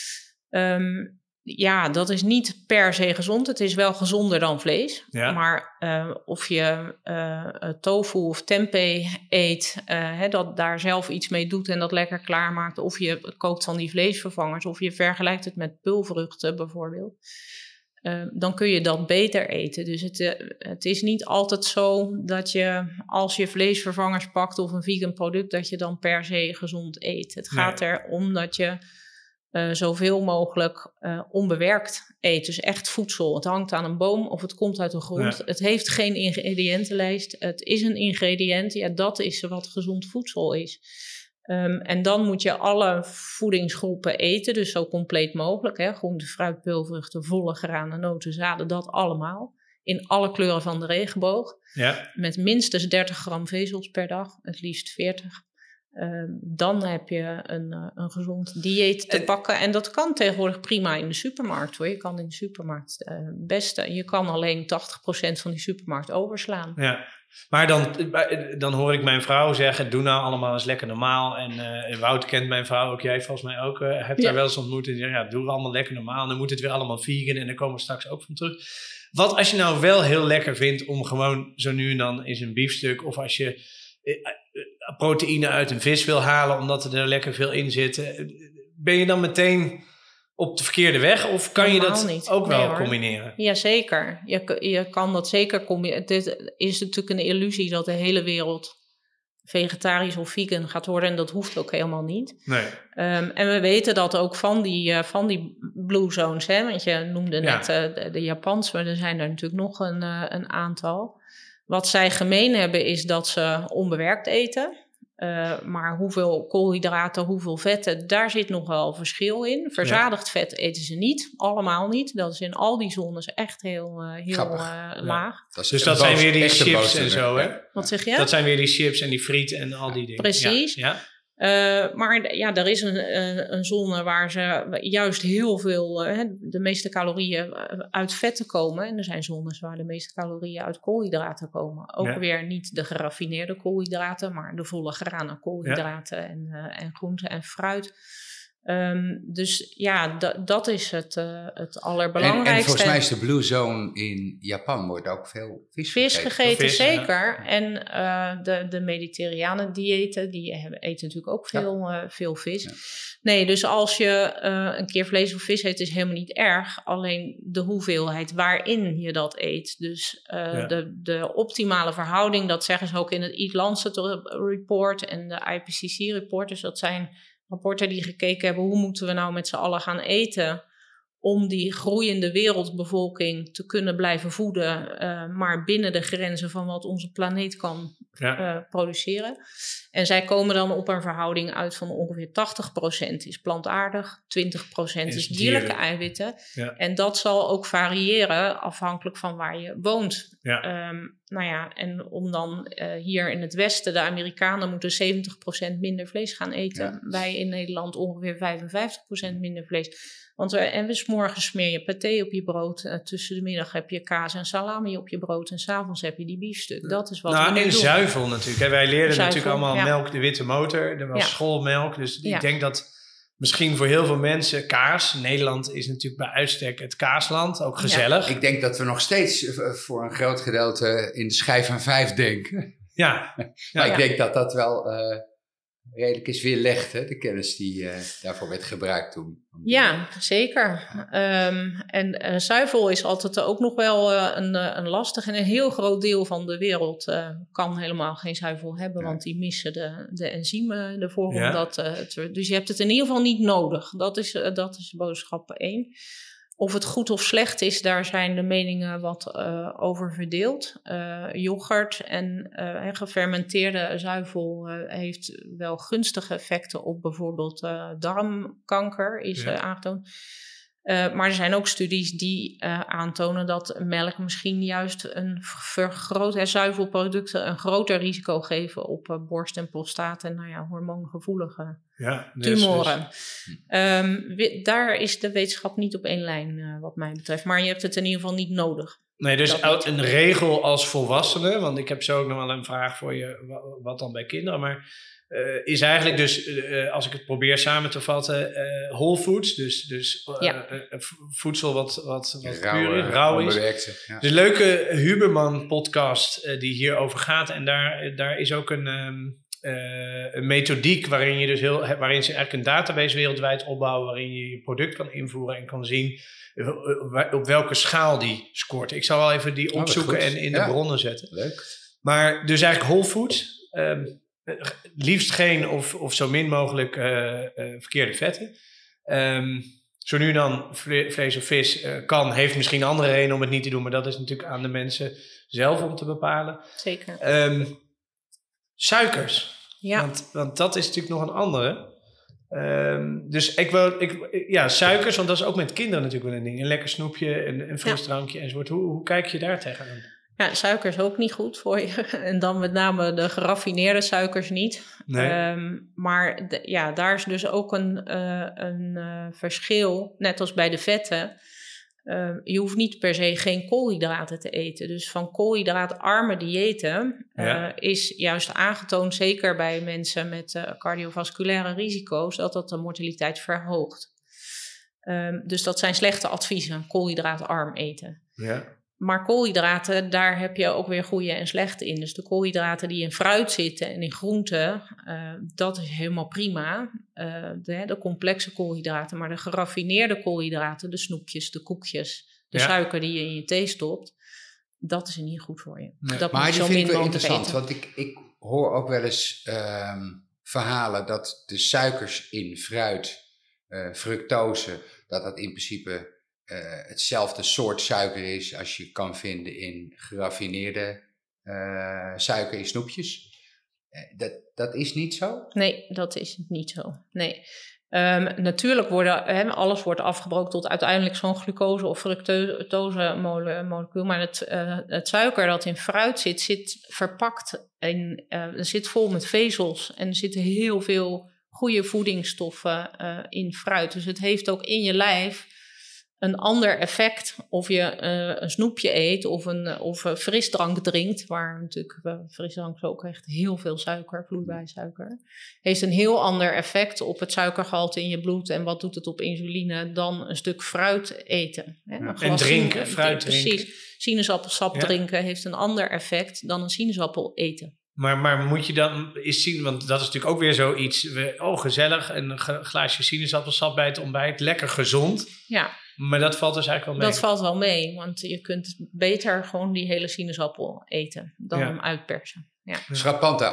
Dat is niet per se gezond. Het is wel gezonder dan vlees. Ja. Maar of je tofu of tempeh eet, dat daar zelf iets mee doet en dat lekker klaarmaakt. Of je koopt van die vleesvervangers. Of je vergelijkt het met peulvruchten bijvoorbeeld. Dan kun je dat beter eten. Dus het is niet altijd zo dat je, als je vleesvervangers pakt of een vegan product, dat je dan per se gezond eet. Het gaat erom dat je zoveel mogelijk onbewerkt eet. Dus echt voedsel. Het hangt aan een boom of het komt uit de grond. Ja. Het heeft geen ingrediëntenlijst. Het is een ingrediënt. Ja, dat is wat gezond voedsel is. En dan moet je alle voedingsgroepen eten, dus zo compleet mogelijk. Hè? Groente, fruit, peulvruchten, volle granen, noten, zaden, dat allemaal. In alle kleuren van de regenboog. Ja. Met minstens 30 gram vezels per dag, het liefst 40. Dan heb je een gezond dieet te pakken. En dat kan tegenwoordig prima in de supermarkt hoor. Je kan in de supermarkt beste. Je kan alleen 80% van die supermarkt overslaan. Ja. Maar dan hoor ik mijn vrouw zeggen, doe nou allemaal eens lekker normaal. En Wout kent mijn vrouw ook, jij volgens mij ook, hebt daar wel eens ontmoet. En die zegt, doe allemaal lekker normaal. Dan moet het weer allemaal vegan en daar komen we straks ook van terug. Wat als je nou wel heel lekker vindt om gewoon zo nu en dan eens een biefstuk, of als je proteïne uit een vis wil halen omdat er lekker veel in zit. Ben je dan meteen op de verkeerde weg of kan je dat niet. Ook wel combineren? Jazeker, je kan dat zeker combineren. Het is natuurlijk een illusie dat de hele wereld vegetarisch of vegan gaat worden en dat hoeft ook helemaal niet. Nee. En we weten dat ook van die blue zones, hè? Want je noemde net de Japanse, maar er zijn er natuurlijk nog een aantal. Wat zij gemeen hebben is dat ze onbewerkt eten. Maar hoeveel koolhydraten, hoeveel vetten, daar zit nog wel verschil in. Verzadigd vet eten ze niet, allemaal niet. Dat is in al die zones echt heel laag. Dus dat zijn weer die chips en zo, hè? Wat zeg je? Dat zijn weer die chips en die friet en al die dingen. Precies. Ja. Maar er is een zone waar ze juist heel veel, de meeste calorieën uit vetten komen. En er zijn zones waar de meeste calorieën uit koolhydraten komen. Ook weer niet de geraffineerde koolhydraten, maar de volle granen koolhydraten en groenten en fruit. Dus ja, dat is het allerbelangrijkste. En volgens mij is de Blue Zone in Japan wordt ook veel vis gegeten. Zeker. Ja. En de mediterrane diëten, die eten natuurlijk ook veel vis. Ja. Nee, dus als je een keer vlees of vis eet, is helemaal niet erg. Alleen de hoeveelheid waarin je dat eet. Dus de optimale verhouding, dat zeggen ze ook in het Eat Lancet report en de IPCC report. Dus dat zijn rapporten die gekeken hebben, hoe moeten we nou met z'n allen gaan eten om die groeiende wereldbevolking te kunnen blijven voeden, maar binnen de grenzen van wat onze planeet kan produceren. En zij komen dan op een verhouding uit van ongeveer 80% is plantaardig, 20% is dierlijke eiwitten. Ja. En dat zal ook variëren afhankelijk van waar je woont. Ja. En om dan hier in het Westen, de Amerikanen moeten 70% minder vlees gaan eten. Ja. Wij in Nederland ongeveer 55% minder vlees. En 's morgens smeer je paté op je brood. Tussen de middag heb je kaas en salami op je brood. En 's avonds heb je die biefstuk. Dat is wat we nu doen. Zuivel natuurlijk. Hè. Wij leerden natuurlijk allemaal melk, de witte motor. Er was schoolmelk. Dus ik denk dat misschien voor heel veel mensen kaas. Nederland is natuurlijk bij uitstek het kaasland. Ook gezellig. Ja. Ik denk dat we nog steeds voor een groot gedeelte in de schijf van 5 denken. Ja. Maar ik denk dat dat wel redelijk is weerlegd, hè? De kennis die daarvoor werd gebruikt toen. Ja, zeker. En zuivel is altijd ook nog wel een lastig. En een heel groot deel van de wereld kan helemaal geen zuivel hebben. Want die missen de enzymen ervoor. Dus je hebt het in ieder geval niet nodig. Dat is boodschap 1. Of het goed of slecht is, daar zijn de meningen wat over verdeeld. Yoghurt en gefermenteerde zuivel heeft wel gunstige effecten op bijvoorbeeld darmkanker, is aangetoond. Maar er zijn ook studies die aantonen dat melk misschien juist zuivelproducten een groter risico geven op borst- en prostaat en hormoongevoelige tumoren. Daar is de wetenschap niet op één lijn wat mij betreft. Maar je hebt het in ieder geval niet nodig. Nee, dus een regel als volwassene, want ik heb zo ook nog wel een vraag voor je, wat dan bij kinderen, maar is eigenlijk dus, als ik het probeer samen te vatten, whole foods, dus voedsel wat puur is, rauw is. Ja. De leuke Huberman podcast die hierover gaat en daar is ook een methodiek waarin ze eigenlijk een database wereldwijd opbouwen, waarin je je product kan invoeren en kan zien op welke schaal die scoort. Ik zal wel even die opzoeken en in de bronnen zetten. Leuk. Maar dus eigenlijk whole foods, liefst geen of zo min mogelijk verkeerde vetten. Zo nu dan vlees of vis heeft misschien andere redenen om het niet te doen, maar dat is natuurlijk aan de mensen zelf om te bepalen. Zeker. Suikers. Ja. Want dat is natuurlijk nog een andere. Dus suikers, want dat is ook met kinderen natuurlijk wel een ding. Een lekker snoepje, een frisdrankje enzovoort. Hoe kijk je daar tegenaan? Ja, suiker is ook niet goed voor je. En dan met name de geraffineerde suikers niet. Nee. Maar daar is dus ook een verschil, net als bij de vetten. Je hoeft niet per se geen koolhydraten te eten. Dus van koolhydraatarme diëten is juist aangetoond, zeker bij mensen met cardiovasculaire risico's, dat de mortaliteit verhoogt. Dus dat zijn slechte adviezen, koolhydraatarm eten. Ja. Maar koolhydraten, daar heb je ook weer goede en slechte in. Dus de koolhydraten die in fruit zitten en in groenten, dat is helemaal prima. De complexe koolhydraten, maar de geraffineerde koolhydraten, de snoepjes, de koekjes, de suiker die je in je thee stopt, dat is niet goed voor je. Nee. Dat maar die vind ik wel interessant, eten. want ik hoor ook wel eens verhalen dat de suikers in fruit, fructose, dat in principe hetzelfde soort suiker is als je kan vinden in geraffineerde suiker in snoepjes. Dat is niet zo? Nee, dat is niet zo. Nee. Natuurlijk alles wordt afgebroken tot uiteindelijk zo'n glucose- of fructose-molecuul. Maar het suiker dat in fruit zit verpakt en zit vol met vezels. En er zitten heel veel goede voedingsstoffen in fruit. Dus het heeft ook in je lijf een ander effect of je een snoepje eet of een frisdrank drinkt, waar natuurlijk frisdrank is ook echt heel veel suiker, vloeibaar suiker, heeft een heel ander effect op het suikergehalte in je bloed en wat doet het op insuline dan een stuk fruit eten. Hè? En drinken, fruit drinken. Precies, sinaasappelsap drinken heeft een ander effect dan een sinaasappel eten. Maar moet je dan eens zien, want dat is natuurlijk ook weer zoiets, gezellig, een glaasje sinaasappelsap bij het ontbijt, lekker gezond. Ja. Maar dat valt dus eigenlijk wel mee. Dat valt wel mee, want je kunt beter gewoon die hele sinaasappel eten dan hem uitpersen. Ja. Frappant,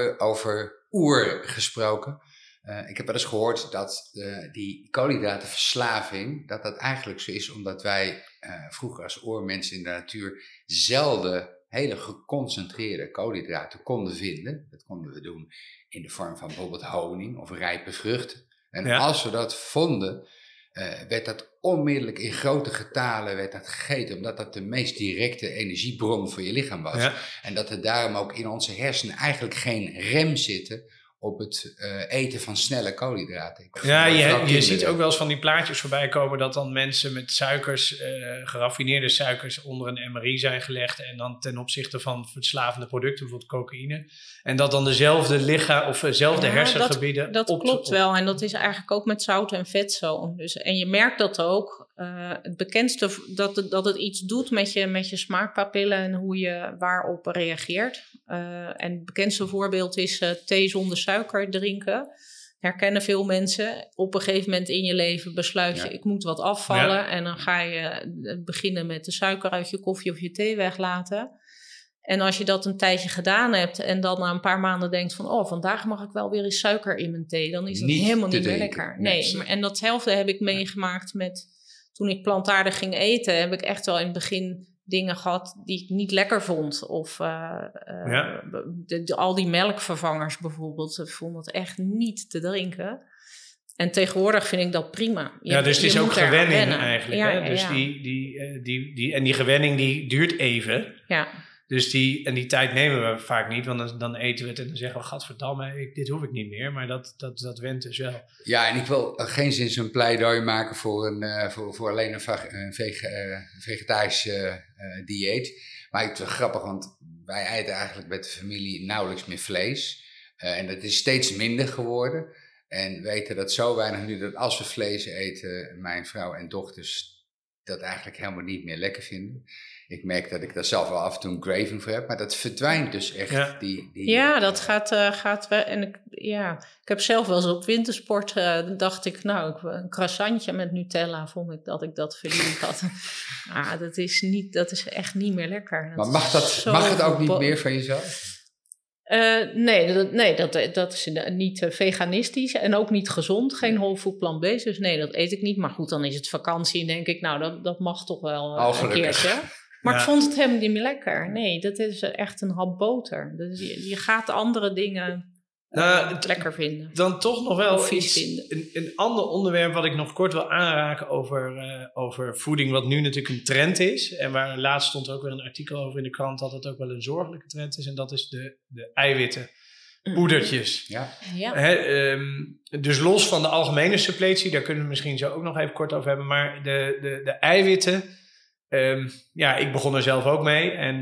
over oer gesproken. Ik heb wel eens gehoord dat die koolhydratenverslaving, dat eigenlijk zo is omdat wij vroeger als oermensen in de natuur zelden hele geconcentreerde koolhydraten konden vinden. Dat konden we doen in de vorm van bijvoorbeeld honing of rijpe vruchten. En als we dat vonden, werd dat onmiddellijk in grote getalen gegeten, omdat dat de meest directe energiebron voor je lichaam was. Ja. En dat er daarom ook in onze hersenen eigenlijk geen rem zitten op het eten van snelle koolhydraten. Ja, je ziet ook wel eens van die plaatjes voorbij komen dat dan mensen met suikers, geraffineerde suikers, onder een MRI zijn gelegd en dan ten opzichte van verslavende producten, bijvoorbeeld cocaïne, en dat dan dezelfde hersengebieden... Dat klopt wel en dat is eigenlijk ook met zout en vet zo. Dus, en je merkt dat ook. Het bekendste dat het iets doet met je smaakpapillen en hoe je waarop reageert. En het bekendste voorbeeld is thee zonder suiker drinken. Herkennen veel mensen. Op een gegeven moment in je leven besluit je, ik moet wat afvallen. Ja. En dan ga je beginnen met de suiker uit je koffie of je thee weglaten. En als je dat een tijdje gedaan hebt en dan na een paar maanden denkt van, vandaag mag ik wel weer eens suiker in mijn thee. Dan is dat helemaal niet meer lekker. Nee, en datzelfde heb ik meegemaakt met, toen ik plantaardig ging eten, heb ik echt wel in het begin dingen gehad die ik niet lekker vond. Of al die melkvervangers bijvoorbeeld, ik vond dat echt niet te drinken. En tegenwoordig vind ik dat prima. Dus het is ook gewenning eigenlijk. Ja, hè? Dus die gewenning die duurt even. Ja. Dus die tijd nemen we vaak niet, want dan eten we het en dan zeggen we, gadverdamme, dit hoef ik niet meer. Maar dat went dus wel. Ja, en ik wil geen zin zo'n pleidooi maken voor alleen een vegetarisch dieet. Maar het is wel grappig, want wij eten eigenlijk met de familie nauwelijks meer vlees. En dat is steeds minder geworden. En weten dat zo weinig nu dat als we vlees eten, mijn vrouw en dochters dat eigenlijk helemaal niet meer lekker vinden. Ik merk dat ik daar zelf wel af en toe een craving voor heb, maar dat verdwijnt dus echt. Ja, dat gaat wel. En ik heb zelf wel eens op wintersport, dacht ik, een croissantje met Nutella, vond ik dat verdiend had. Dat is echt niet meer lekker. Maar mag het ook niet meer van jezelf? Nee, dat is niet veganistisch en ook niet gezond. Geen whole food plant-based, dus nee, dat eet ik niet. Maar goed, dan is het vakantie en denk ik, dat mag toch wel een keertje. Maar ik vond het helemaal niet meer lekker. Nee, dat is echt een hap boter. Dus je gaat andere dingen lekker vinden. Dan toch nog wel vies vinden. Een ander onderwerp wat ik nog kort wil aanraken over voeding, wat nu natuurlijk een trend is. En waar laatst stond ook weer een artikel over in de krant dat het ook wel een zorgelijke trend is. En dat is de eiwitten. Poedertjes. Ja. Dus los van de algemene suppletie, daar kunnen we misschien zo ook nog even kort over hebben. Maar de eiwitten, ik begon er zelf ook mee. En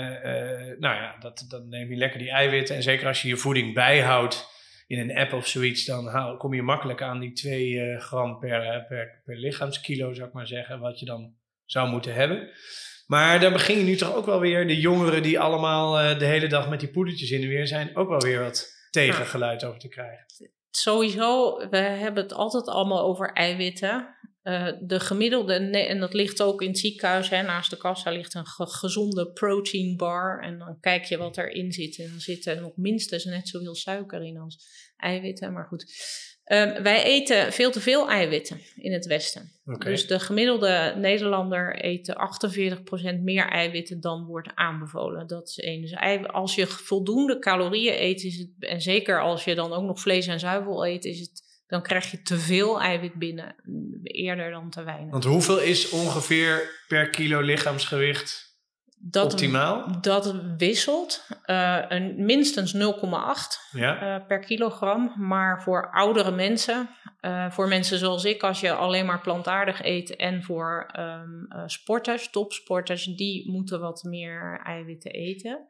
dan neem je lekker die eiwitten. En zeker als je je voeding bijhoudt in een app of zoiets, dan kom je makkelijk aan die 2 gram per lichaamskilo, zou ik maar zeggen, wat je dan zou moeten hebben. Maar daar begin je nu toch ook wel weer, de jongeren die allemaal de hele dag met die poedertjes in de weer zijn, ook wel weer wat tegengeluid over te krijgen. Sowieso, we hebben het altijd allemaal over eiwitten. De gemiddelde, en dat ligt ook in het ziekenhuis, naast de kassa ligt een gezonde protein bar. En dan kijk je wat erin zit. En dan zit er nog minstens net zoveel suiker in als eiwitten. Maar goed, wij eten veel te veel eiwitten in het Westen. Okay. Dus de gemiddelde Nederlander eet 48% meer eiwitten dan wordt aanbevolen. Dat is één. Dus als je voldoende calorieën eet, is het, en zeker als je dan ook nog vlees en zuivel eet, dan krijg je te veel eiwit binnen, eerder dan te weinig. Want hoeveel is ongeveer per kilo lichaamsgewicht optimaal? Dat wisselt. Minstens 0,8 per kilogram. Maar voor oudere mensen, voor mensen zoals ik, als je alleen maar plantaardig eet, en voor sporters, topsporters, die moeten wat meer eiwitten eten.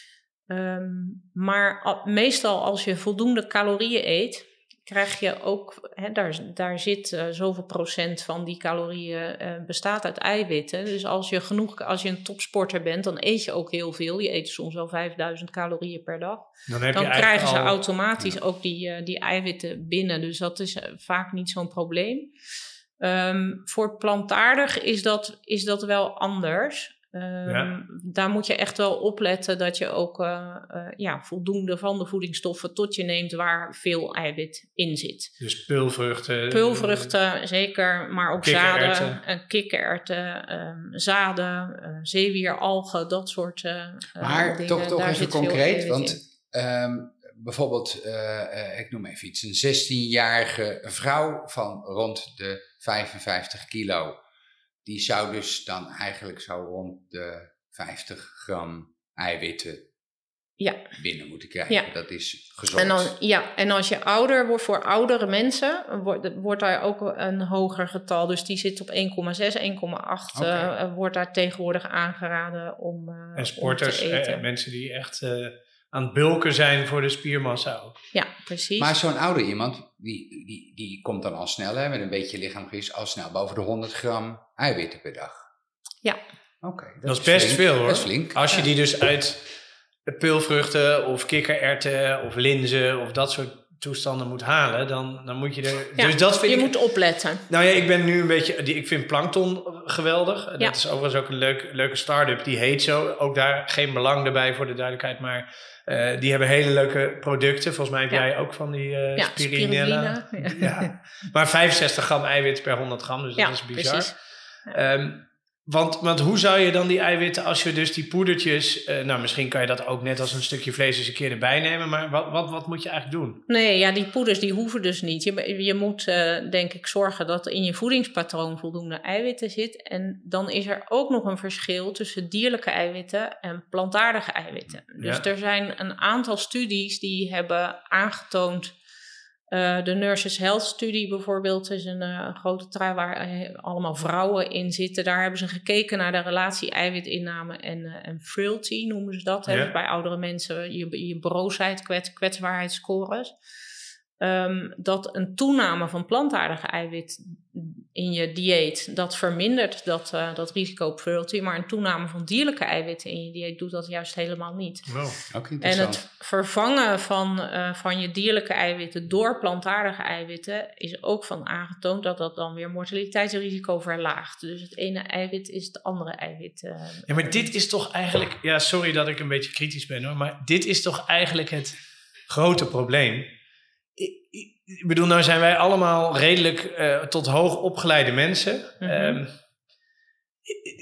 Maar meestal als je voldoende calorieën eet, krijg je ook, daar zit zoveel procent van die calorieën bestaat uit eiwitten. Dus als je een topsporter bent, dan eet je ook heel veel. Je eet soms wel 5000 calorieën per dag. Dan krijgen ze automatisch ook die eiwitten binnen. Dus dat is vaak niet zo'n probleem. Voor plantaardig is dat wel anders. Daar moet je echt wel opletten dat je ook voldoende van de voedingsstoffen tot je neemt waar veel eiwit in zit. Dus peulvruchten. Peulvruchten, zeker, maar ook zaden, kikkererwten, zaden, zeewieralgen, dat soort maar dingen. toch daar even concreet, want bijvoorbeeld, ik noem even iets, een 16-jarige vrouw van rond de 55 kilo... Die zou dus dan eigenlijk zo rond de 50 gram eiwitten binnen moeten krijgen. Ja. Dat is gezond. En als je ouder wordt, voor oudere mensen, wordt daar ook een hoger getal. Dus die zit op 1,6, 1,8 wordt daar tegenwoordig aangeraden om en sporters, om te eten. Mensen die echt aan het bulken zijn voor de spiermassa ook. Ja, precies. Maar zo'n ouder iemand, die komt dan al snel, met een beetje lichaamsgewicht, al snel boven de 100 gram eiwitten per dag. Ja. Oké, dat is best flink, veel hoor. Dat is flink. Als je die dus uit peulvruchten of kikkererwten of linzen of dat soort toestanden moet halen, dan moet je er... Ja, dus dat vind je moet opletten. Nou ja, ik ben nu een beetje... Ik vind plankton geweldig. Ja. Dat is overigens ook een leuke start-up. Die heet zo. Ook daar geen belang erbij voor de duidelijkheid. Maar die hebben hele leuke producten. Volgens mij heb jij ook van die spirinella. Ja. Maar 65 gram eiwit per 100 gram. Dus dat is bizar. Precies. Want hoe zou je dan die eiwitten, als je dus die poedertjes... misschien kan je dat ook net als een stukje vlees eens een keer erbij nemen. Maar wat moet je eigenlijk doen? Nee, die poeders die hoeven dus niet. Je moet denk ik zorgen dat in je voedingspatroon voldoende eiwitten zit. En dan is er ook nog een verschil tussen dierlijke eiwitten en plantaardige eiwitten. Dus er zijn een aantal studies die hebben aangetoond... de Nurses Health studie bijvoorbeeld is een grote trui waar allemaal vrouwen in zitten. Daar hebben ze gekeken naar de relatie eiwitinname en frailty, noemen ze dat. Ja. Bij oudere mensen, je broosheid, kwetsbaarheidsscores. Dat een toename van plantaardige eiwit in je dieet, dat vermindert dat risico op frailty. Maar een toename van dierlijke eiwitten in je dieet doet dat juist helemaal niet. Wow, ook interessant. En het vervangen van je dierlijke eiwitten door plantaardige eiwitten is ook van aangetoond dat dat dan weer mortaliteitsrisico verlaagt. Dus het ene eiwit is het andere eiwit. Ja, maar dit is toch eigenlijk... Ja, sorry dat ik een beetje kritisch ben hoor, maar dit is toch eigenlijk het grote probleem. Ik bedoel, nou zijn wij allemaal redelijk tot hoog opgeleide mensen. Mm-hmm.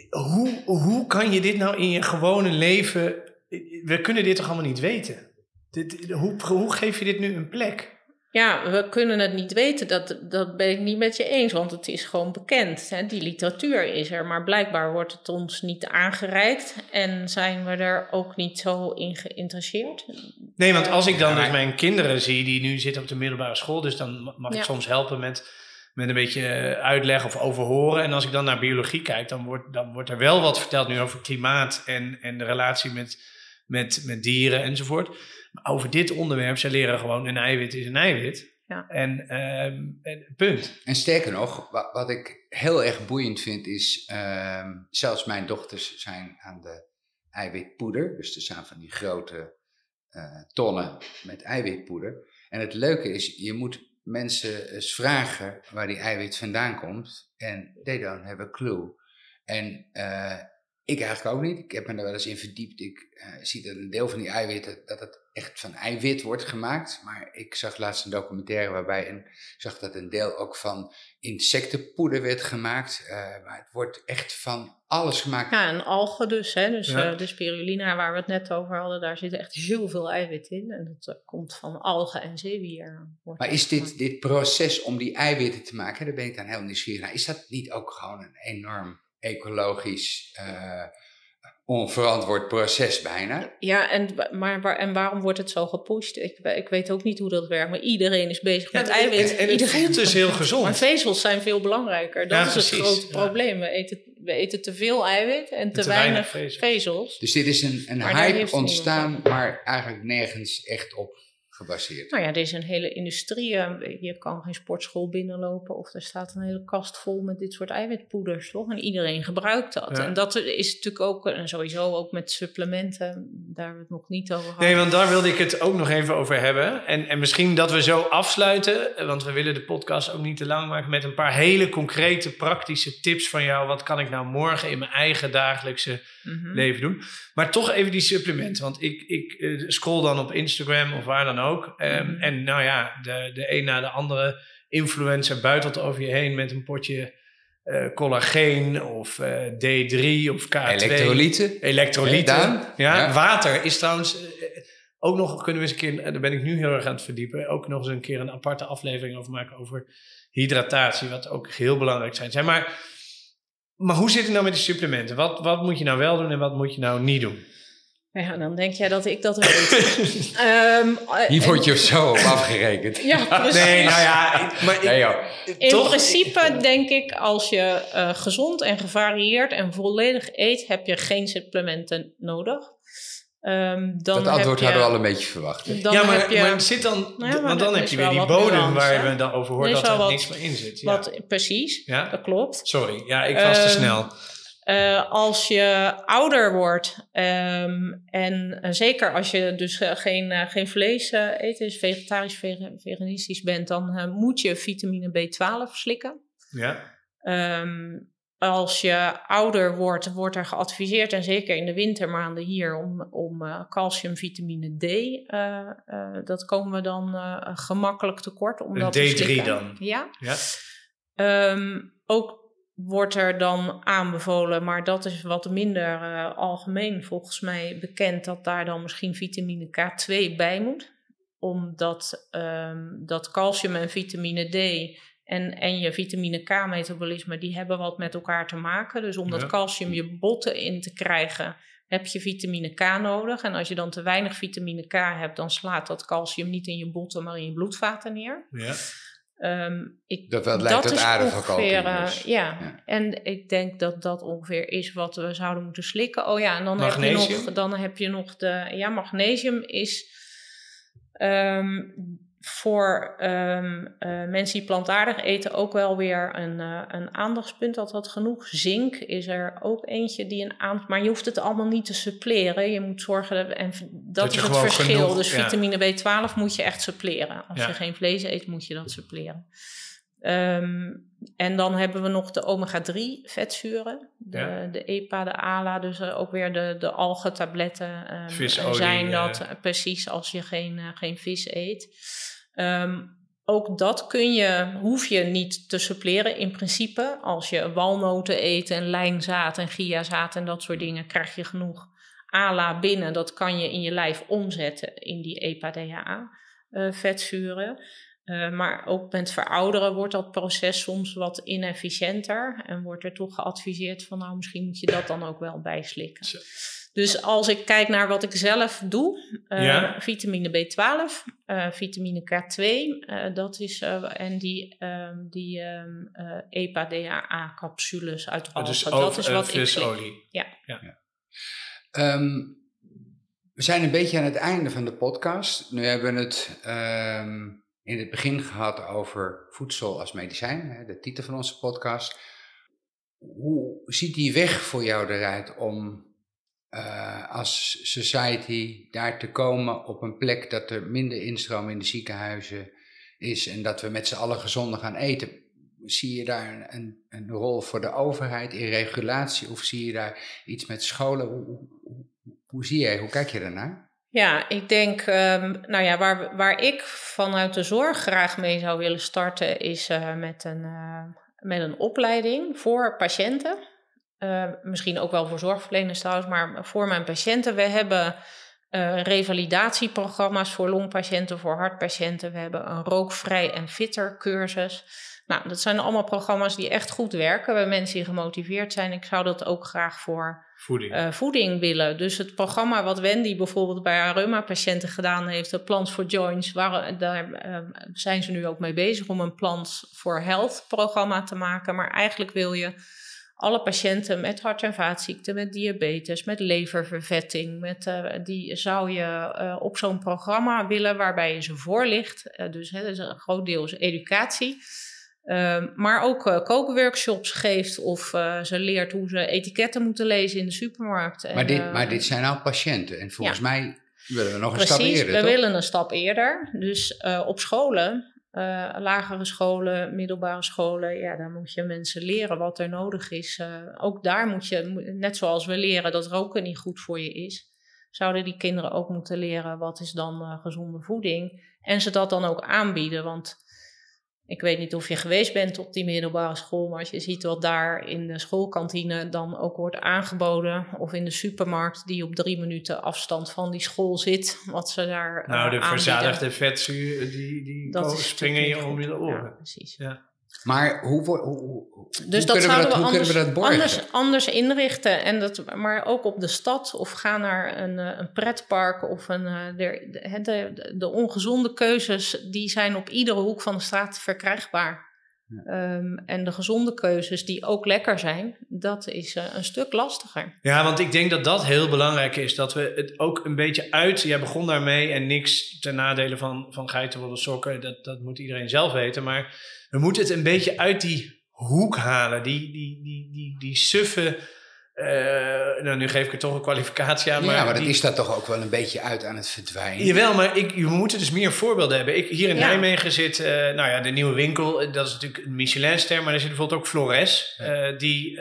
Hoe kan je dit nou in je gewone leven... We kunnen dit toch allemaal niet weten? Hoe geef je dit nu een plek? Ja, we kunnen het niet weten. Dat ben ik niet met je eens, want het is gewoon bekend. Hè? Die literatuur is er, maar blijkbaar wordt het ons niet aangereikt. En zijn we er ook niet zo in geïnteresseerd. Nee, want als ik dan dus mijn kinderen zie die nu zitten op de middelbare school, dus dan mag ik soms helpen met een beetje uitleg of overhoren. En als ik dan naar biologie kijk, dan wordt er wel wat verteld nu over klimaat en de relatie met dieren enzovoort. Maar over dit onderwerp, ze leren gewoon een eiwit is een eiwit. Ja. En punt. En sterker nog, wat ik heel erg boeiend vind is, zelfs mijn dochters zijn aan de eiwitpoeder. Dus er staan van die grote tonnen met eiwitpoeder. En het leuke is, je moet mensen eens vragen waar die eiwit vandaan komt. En they don't have a clue. En ik eigenlijk ook niet. Ik heb me daar wel eens in verdiept. Ik zie dat een deel van die eiwitten, dat het echt van eiwit wordt gemaakt. Maar ik zag laatst een documentaire waarbij ik zag dat een deel ook van insectenpoeder werd gemaakt. Maar het wordt echt van alles gemaakt. Ja, en algen dus. Hè? Dus de spirulina waar we het net over hadden, daar zit echt heel veel eiwit in. En dat komt van algen en zeewier. Maar is dit proces om die eiwitten te maken, daar ben ik dan heel nieuwsgierig naar. Is dat niet ook gewoon een enorm ecologisch onverantwoord proces bijna? Ja, en waarom wordt het zo gepusht? Ik weet ook niet hoe dat werkt, maar iedereen is bezig met eiwit. En het voelt dus heel gezond. Maar vezels zijn veel belangrijker. Dat is het grote probleem. We eten te veel eiwit en te weinig vezels. Dus dit is een hype ontstaan, maar eigenlijk nergens echt op gebaseerd. Nou ja, er is een hele industrie. Je kan geen sportschool binnenlopen of er staat een hele kast vol met dit soort eiwitpoeders, toch? En iedereen gebruikt dat. Ja. En dat is natuurlijk ook, en sowieso ook met supplementen, daar hebben we het nog niet over gehad. Nee, want daar wilde ik het ook nog even over hebben. En misschien dat we zo afsluiten, want we willen de podcast ook niet te lang maken, met een paar hele concrete, praktische tips van jou. Wat kan ik nou morgen in mijn eigen dagelijkse leven doen? Maar toch even die supplementen, want ik scroll dan op Instagram of waar dan ook. En nou ja, de een na de andere influencer buitelt over je heen met een potje collageen of D3 of K2. Elektrolyten. Ja. Water is trouwens ook nog, kunnen we eens een keer, daar ben ik nu heel erg aan het verdiepen, ook nog eens een keer een aparte aflevering over maken over hydratatie, wat ook heel belangrijk zijn. Maar hoe zit het nou met die supplementen? Wat moet je nou wel doen en wat moet je nou niet doen? Ja, dan denk jij dat ik dat weet. Hier word je zo op afgerekend. Ja, precies. Nee, nou ja. In principe denk ik, als je gezond en gevarieerd en volledig eet, heb je geen supplementen nodig. Dat antwoord hadden we al een beetje verwacht. Maar zit dan... want dan heb je weer die bodem waar we dan over horen dat er niks meer in zit. Ja. Precies, dat klopt. Sorry, ik was te snel. Als je ouder wordt en zeker als je dus geen vlees eet, dus vegetarisch, veganistisch bent, dan moet je vitamine B12 slikken. Ja. Als je ouder wordt, wordt er geadviseerd, en zeker in de wintermaanden hier, om calcium, vitamine D. Dat komen we dan gemakkelijk tekort. Om dat te slikken. D3 dan? Ja. Ook wordt er dan aanbevolen, maar dat is wat minder algemeen volgens mij bekend, dat daar dan misschien vitamine K2 bij moet. Omdat dat calcium en vitamine D en je vitamine K-metabolisme, die hebben wat met elkaar te maken. Dus om dat calcium je botten in te krijgen, heb je vitamine K nodig. En als je dan te weinig vitamine K hebt, dan slaat dat calcium niet in je botten, maar in je bloedvaten neer. Ja. Dat lijkt het aardeverkalking. En ik denk dat dat ongeveer is wat we zouden moeten slikken. Oh ja, en dan heb je nog de... Ja, magnesium is voor mensen die plantaardig eten ook wel weer een aandachtspunt. Dat genoeg. Zink is er ook eentje die maar je hoeft het allemaal niet te suppleren. Je moet zorgen, en dat is het verschil. Genoeg, dus vitamine B12 moet je echt suppleren. Als je geen vlees eet, moet je dat suppleren. En dan hebben we nog de omega-3 vetzuren. De EPA, de ALA, dus ook weer de algentabletten. Zijn dat precies als je geen vis eet. Ook dat hoef je niet te suppleren in principe. Als je walnoten eet en lijnzaad en chiazaad en dat soort dingen, krijg je genoeg ALA binnen, dat kan je in je lijf omzetten in die EPA-DHA-vetzuren. Maar ook met verouderen wordt dat proces soms wat inefficiënter. En wordt er toch geadviseerd van nou, misschien moet je dat dan ook wel bijslikken. Zo. Dus als ik kijk naar wat ik zelf doe, vitamine B12, vitamine K2, dat is, en die EPA-DHA-capsules uit algen. Dus dat is wat ik slik. Ja. We zijn een beetje aan het einde van de podcast. Nu hebben we het in het begin gehad over voedsel als medicijn, de titel van onze podcast. Hoe ziet die weg voor jou eruit om als society daar te komen op een plek dat er minder instroom in de ziekenhuizen is en dat we met z'n allen gezonder gaan eten? Zie je daar een rol voor de overheid in regulatie of zie je daar iets met scholen? Hoe kijk je daarnaar? Ja, ik denk, waar ik vanuit de zorg graag mee zou willen starten is met een opleiding voor patiënten. Misschien ook wel voor zorgverleners trouwens, maar voor mijn patiënten. We hebben revalidatieprogramma's voor longpatiënten, voor hartpatiënten. We hebben een rookvrij en fitter cursus. Nou, dat zijn allemaal programma's die echt goed werken, waar mensen die gemotiveerd zijn. Ik zou dat ook graag voor voeding willen. Dus het programma wat Wendy bijvoorbeeld bij haar reuma-patiënten gedaan heeft, de Plans for Joints, daar zijn ze nu ook mee bezig om een Plans for Health programma te maken. Maar eigenlijk wil je alle patiënten met hart- en vaatziekten, met diabetes, met leververvetting, die zou je op zo'n programma willen waarbij je ze voorlicht. Dus dat is een groot deel is educatie. Maar ook kookworkshops geeft of ze leert hoe ze etiketten moeten lezen in de supermarkt. Maar dit zijn al patiënten en volgens mij willen we nog een stap eerder. Precies, we willen een stap eerder. Dus op scholen, lagere scholen, middelbare scholen, daar moet je mensen leren wat er nodig is. Ook daar moet je, net zoals we leren dat roken niet goed voor je is, zouden die kinderen ook moeten leren wat is dan gezonde voeding. En ze dat dan ook aanbieden, want ik weet niet of je geweest bent op die middelbare school, maar als je ziet wat daar in de schoolkantine dan ook wordt aangeboden, of in de supermarkt die op 3 minuten afstand van die school zit, wat ze daar de verzadigde vetzuur, die springen je om je oren. Ja, precies. Ja. Maar hoe kunnen we dat borgen? Anders inrichten. Maar ook op de stad of ga naar een pretpark. Of de ongezonde keuzes die zijn op iedere hoek van de straat verkrijgbaar. Ja. En de gezonde keuzes die ook lekker zijn, dat is een stuk lastiger. Ja, want ik denk dat dat heel belangrijk is. Dat we het ook een beetje jij begon daarmee en niks ten nadele van geitenwolle sokken. Dat moet iedereen zelf weten. Maar we moeten het een beetje uit die hoek halen. Die suffe, nu geef ik er toch een kwalificatie aan. Maar dat is dat toch ook wel een beetje uit aan het verdwijnen. Jawel, maar we moeten dus meer voorbeelden hebben. Hier in Nijmegen zit de nieuwe winkel. Dat is natuurlijk een Michelinster, maar er zit bijvoorbeeld ook Flores. Die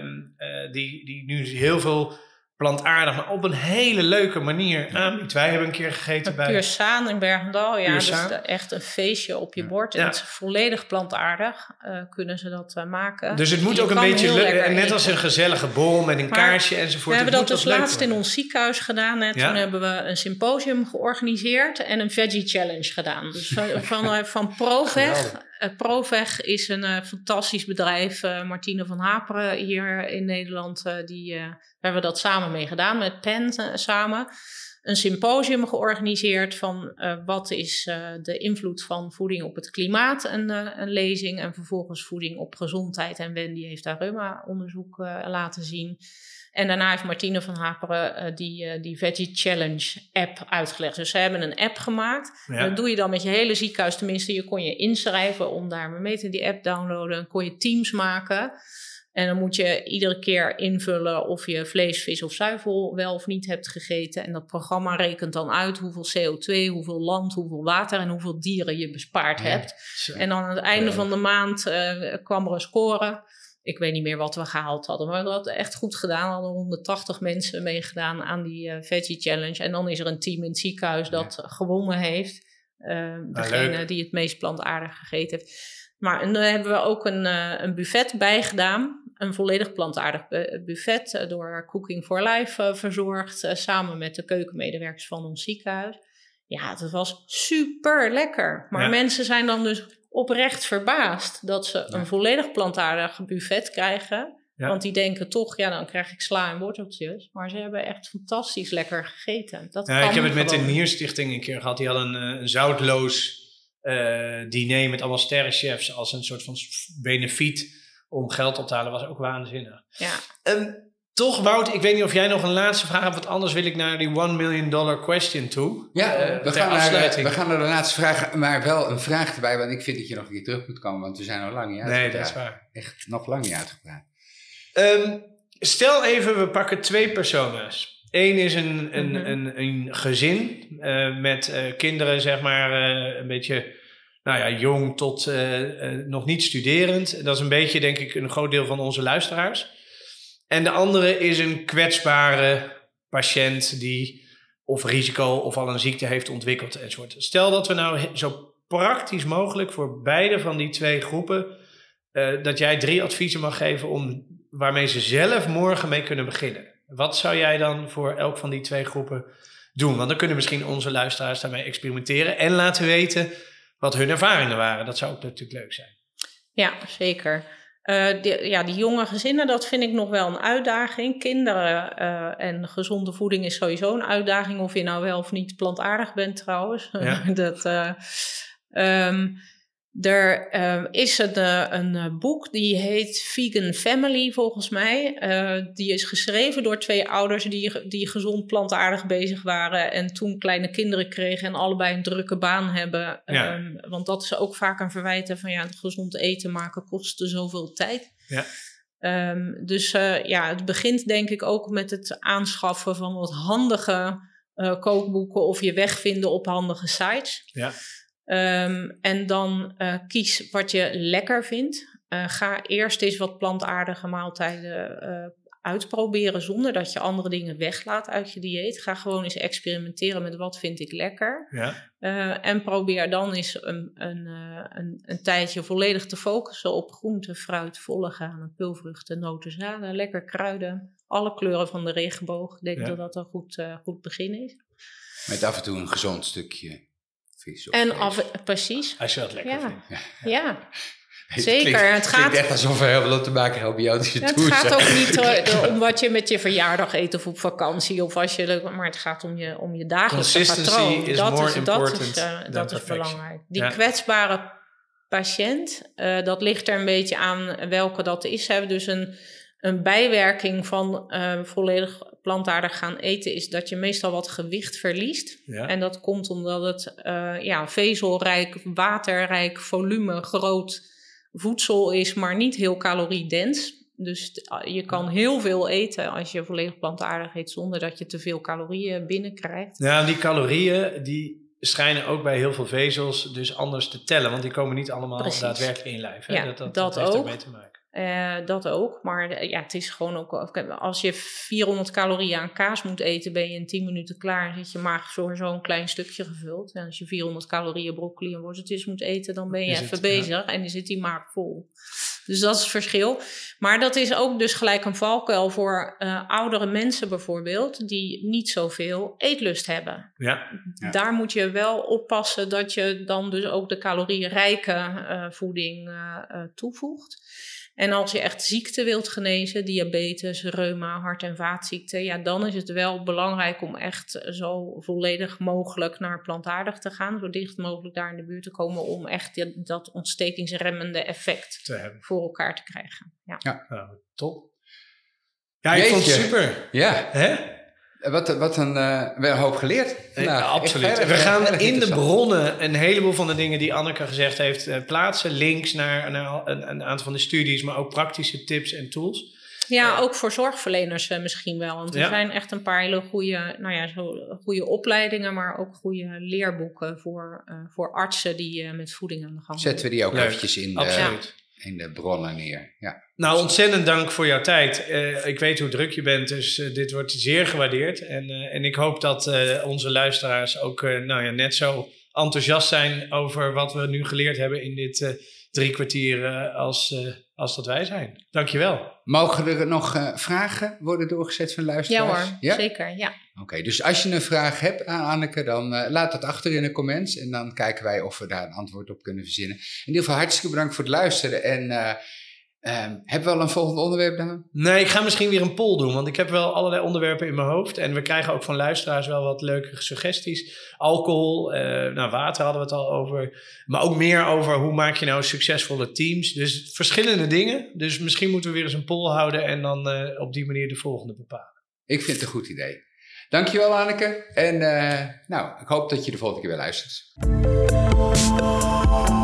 nu heel veel plantaardig, maar op een hele leuke manier aanbiedt. Wij hebben een keer gegeten bij Puur Saan in Bergendal. Ja, dat is echt een feestje op je bord. En het is volledig plantaardig. Kunnen ze dat maken. Dus het moet ook een beetje lukken. Net als een gezellige bol met een kaarsje enzovoort. We hebben dat dus laatst in ons ziekenhuis gedaan. Hè. Toen hebben we een symposium georganiseerd en een veggie challenge gedaan. Dus van ProVeg. ProVeg is een fantastisch bedrijf. Martine van Haperen hier in Nederland. We hebben dat samen mee gedaan met PEN samen. Een symposium georganiseerd van wat is de invloed van voeding op het klimaat. Een lezing en vervolgens voeding op gezondheid. En Wendy heeft daar reuma-onderzoek laten zien. En daarna heeft Martine van Haperen die Veggie Challenge app uitgelegd. Dus ze hebben een app gemaakt. Ja. Dat doe je dan met je hele ziekenhuis. Tenminste, je kon je inschrijven om daar mee te die app downloaden. Dan kon je teams maken. En dan moet je iedere keer invullen of je vlees, vis of zuivel wel of niet hebt gegeten. En dat programma rekent dan uit hoeveel CO2, hoeveel land, hoeveel water en hoeveel dieren je bespaard hebt. Zo. En dan aan het einde van de maand kwam er een score. Ik weet niet meer wat we gehaald hadden, maar we hadden echt goed gedaan. We hadden 180 mensen meegedaan aan die Veggie Challenge. En dan is er een team in het ziekenhuis dat gewonnen heeft. Degene die het meest plantaardig gegeten heeft. Maar en dan hebben we ook een buffet bijgedaan. Een volledig plantaardig buffet door Cooking for Life verzorgd. Samen met de keukenmedewerkers van ons ziekenhuis. Ja, het was super lekker. Maar mensen zijn dan dus oprecht verbaasd dat ze een volledig plantaardig buffet krijgen. Ja. Want die denken toch, dan krijg ik sla en worteltjes. Maar ze hebben echt fantastisch lekker gegeten. Ik heb het met de Nierstichting een keer gehad. Die hadden een zoutloos diner met allemaal sterrenchefs als een soort van benefiet om geld op te halen. Was ook waanzinnig. Ja. Toch, Wout, ik weet niet of jij nog een laatste vraag hebt. Want anders wil ik naar die $1 million question toe. Ja, we gaan naar de laatste vraag. Maar wel een vraag erbij. Want ik vind dat je nog een keer terug moet komen. Want we zijn nog lang niet uitgepraat. Nee, dat is waar. Echt nog lang niet uitgepraat. Stel even, we pakken 2 persona's. Eén is een gezin met kinderen, zeg maar, een beetje jong tot nog niet studerend. Dat is een beetje, denk ik, een groot deel van onze luisteraars. En de andere is een kwetsbare patiënt die of risico of al een ziekte heeft ontwikkeld enzovoort. Stel dat we nou zo praktisch mogelijk voor beide van die 2 groepen dat jij 3 adviezen mag geven waarmee ze zelf morgen mee kunnen beginnen. Wat zou jij dan voor elk van die 2 groepen doen? Want dan kunnen misschien onze luisteraars daarmee experimenteren en laten weten wat hun ervaringen waren. Dat zou ook natuurlijk leuk zijn. Ja, zeker. Die jonge gezinnen, dat vind ik nog wel een uitdaging. Kinderen en gezonde voeding is sowieso een uitdaging. Of je nou wel of niet plantaardig bent trouwens. Ja. Er is een boek, die heet Vegan Family volgens mij. Die is geschreven door 2 ouders die gezond plantaardig bezig waren. En toen kleine kinderen kregen en allebei een drukke baan hebben. Ja. Want dat is ook vaak een verwijt van gezond eten maken kostte zoveel tijd. Ja. Het begint denk ik ook met het aanschaffen van wat handige kookboeken. Of je wegvinden op handige sites. Ja. En dan kies wat je lekker vindt. Ga eerst eens wat plantaardige maaltijden uitproberen zonder dat je andere dingen weglaat uit je dieet. Ga gewoon eens experimenteren met wat vind ik lekker. Ja. En probeer dan eens een tijdje volledig te focussen op groenten, fruit, volle granen, peulvruchten, noten, zaden, lekker kruiden. Alle kleuren van de regenboog. Ik denk dat dat een goed begin is. Met af en toe een gezond stukje. Precies. Als je dat lekker vindt. Ja. Zeker. Het klinkt echt alsof we heel veel te maken hebben bij jou. Het gaat ook niet om wat je met je verjaardag eet of op vakantie. Maar het gaat om je dagelijkse patroon. Dat is belangrijk. Die kwetsbare patiënt, dat ligt er een beetje aan welke dat is. Hè. Dus een bijwerking van volledig plantaardig gaan eten is dat je meestal wat gewicht verliest. Ja. En dat komt omdat het vezelrijk, waterrijk, volume, groot voedsel is, maar niet heel caloriedens. Dus je kan heel veel eten als je volledig plantaardig eet zonder dat je te veel calorieën binnenkrijgt. Ja, die calorieën die schijnen ook bij heel veel vezels dus anders te tellen, want die komen niet allemaal daadwerkelijk in lijf. Hè? Ja, dat heeft ook. ermee te maken. Dat ook, maar het is gewoon ook... Als je 400 calorieën aan kaas moet eten, ben je in 10 minuten klaar en zit je maag sowieso een klein stukje gevuld. En als je 400 calorieën broccoli en worteltjes moet eten, dan ben je even bezig en dan zit die maag vol. Dus dat is het verschil. Maar dat is ook dus gelijk een valkuil voor oudere mensen bijvoorbeeld, die niet zoveel eetlust hebben. Ja. Daar moet je wel oppassen dat je dan dus ook de calorierijke voeding toevoegt. En als je echt ziekte wilt genezen, diabetes, reuma, hart- en vaatziekten, dan is het wel belangrijk om echt zo volledig mogelijk naar plantaardig te gaan. Zo dicht mogelijk daar in de buurt te komen om echt dat ontstekingsremmende effect voor elkaar te krijgen. Ja. Nou, top. Ja, ik vond het super. Ja. Hè? Wat een hoop geleerd. Absoluut. We gaan in de bronnen een heleboel van de dingen die Anneke gezegd heeft plaatsen. Links naar een aantal van de studies, maar ook praktische tips en tools. Ja, ook voor zorgverleners misschien wel. Want er zijn echt een paar hele goede opleidingen, maar ook goede leerboeken voor artsen die met voeding aan de gang zijn. Zetten we die ook eventjes in de bronnen neer. Ja. Nou, ontzettend dank voor jouw tijd. Ik weet hoe druk je bent, dus dit wordt zeer gewaardeerd. En ik hoop dat onze luisteraars ook net zo enthousiast zijn over wat we nu geleerd hebben in 3 kwartier als dat wij zijn. Dankjewel. Mogen er nog vragen worden doorgezet van luisteraars? Ja hoor, ja? Zeker, ja. Oké, dus als je een vraag hebt aan Anneke, dan laat dat achter in de comments. En dan kijken wij of we daar een antwoord op kunnen verzinnen. In ieder geval hartstikke bedankt voor het luisteren. En hebben we al een volgend onderwerp dan? Nee, ik ga misschien weer een poll doen, want ik heb wel allerlei onderwerpen in mijn hoofd. En we krijgen ook van luisteraars wel wat leuke suggesties. Alcohol, water hadden we het al over. Maar ook meer over hoe maak je nou succesvolle teams. Dus verschillende dingen. Dus misschien moeten we weer eens een poll houden en dan op die manier de volgende bepalen. Ik vind het een goed idee. Dankjewel Anneke. En ik hoop dat je de volgende keer weer luistert.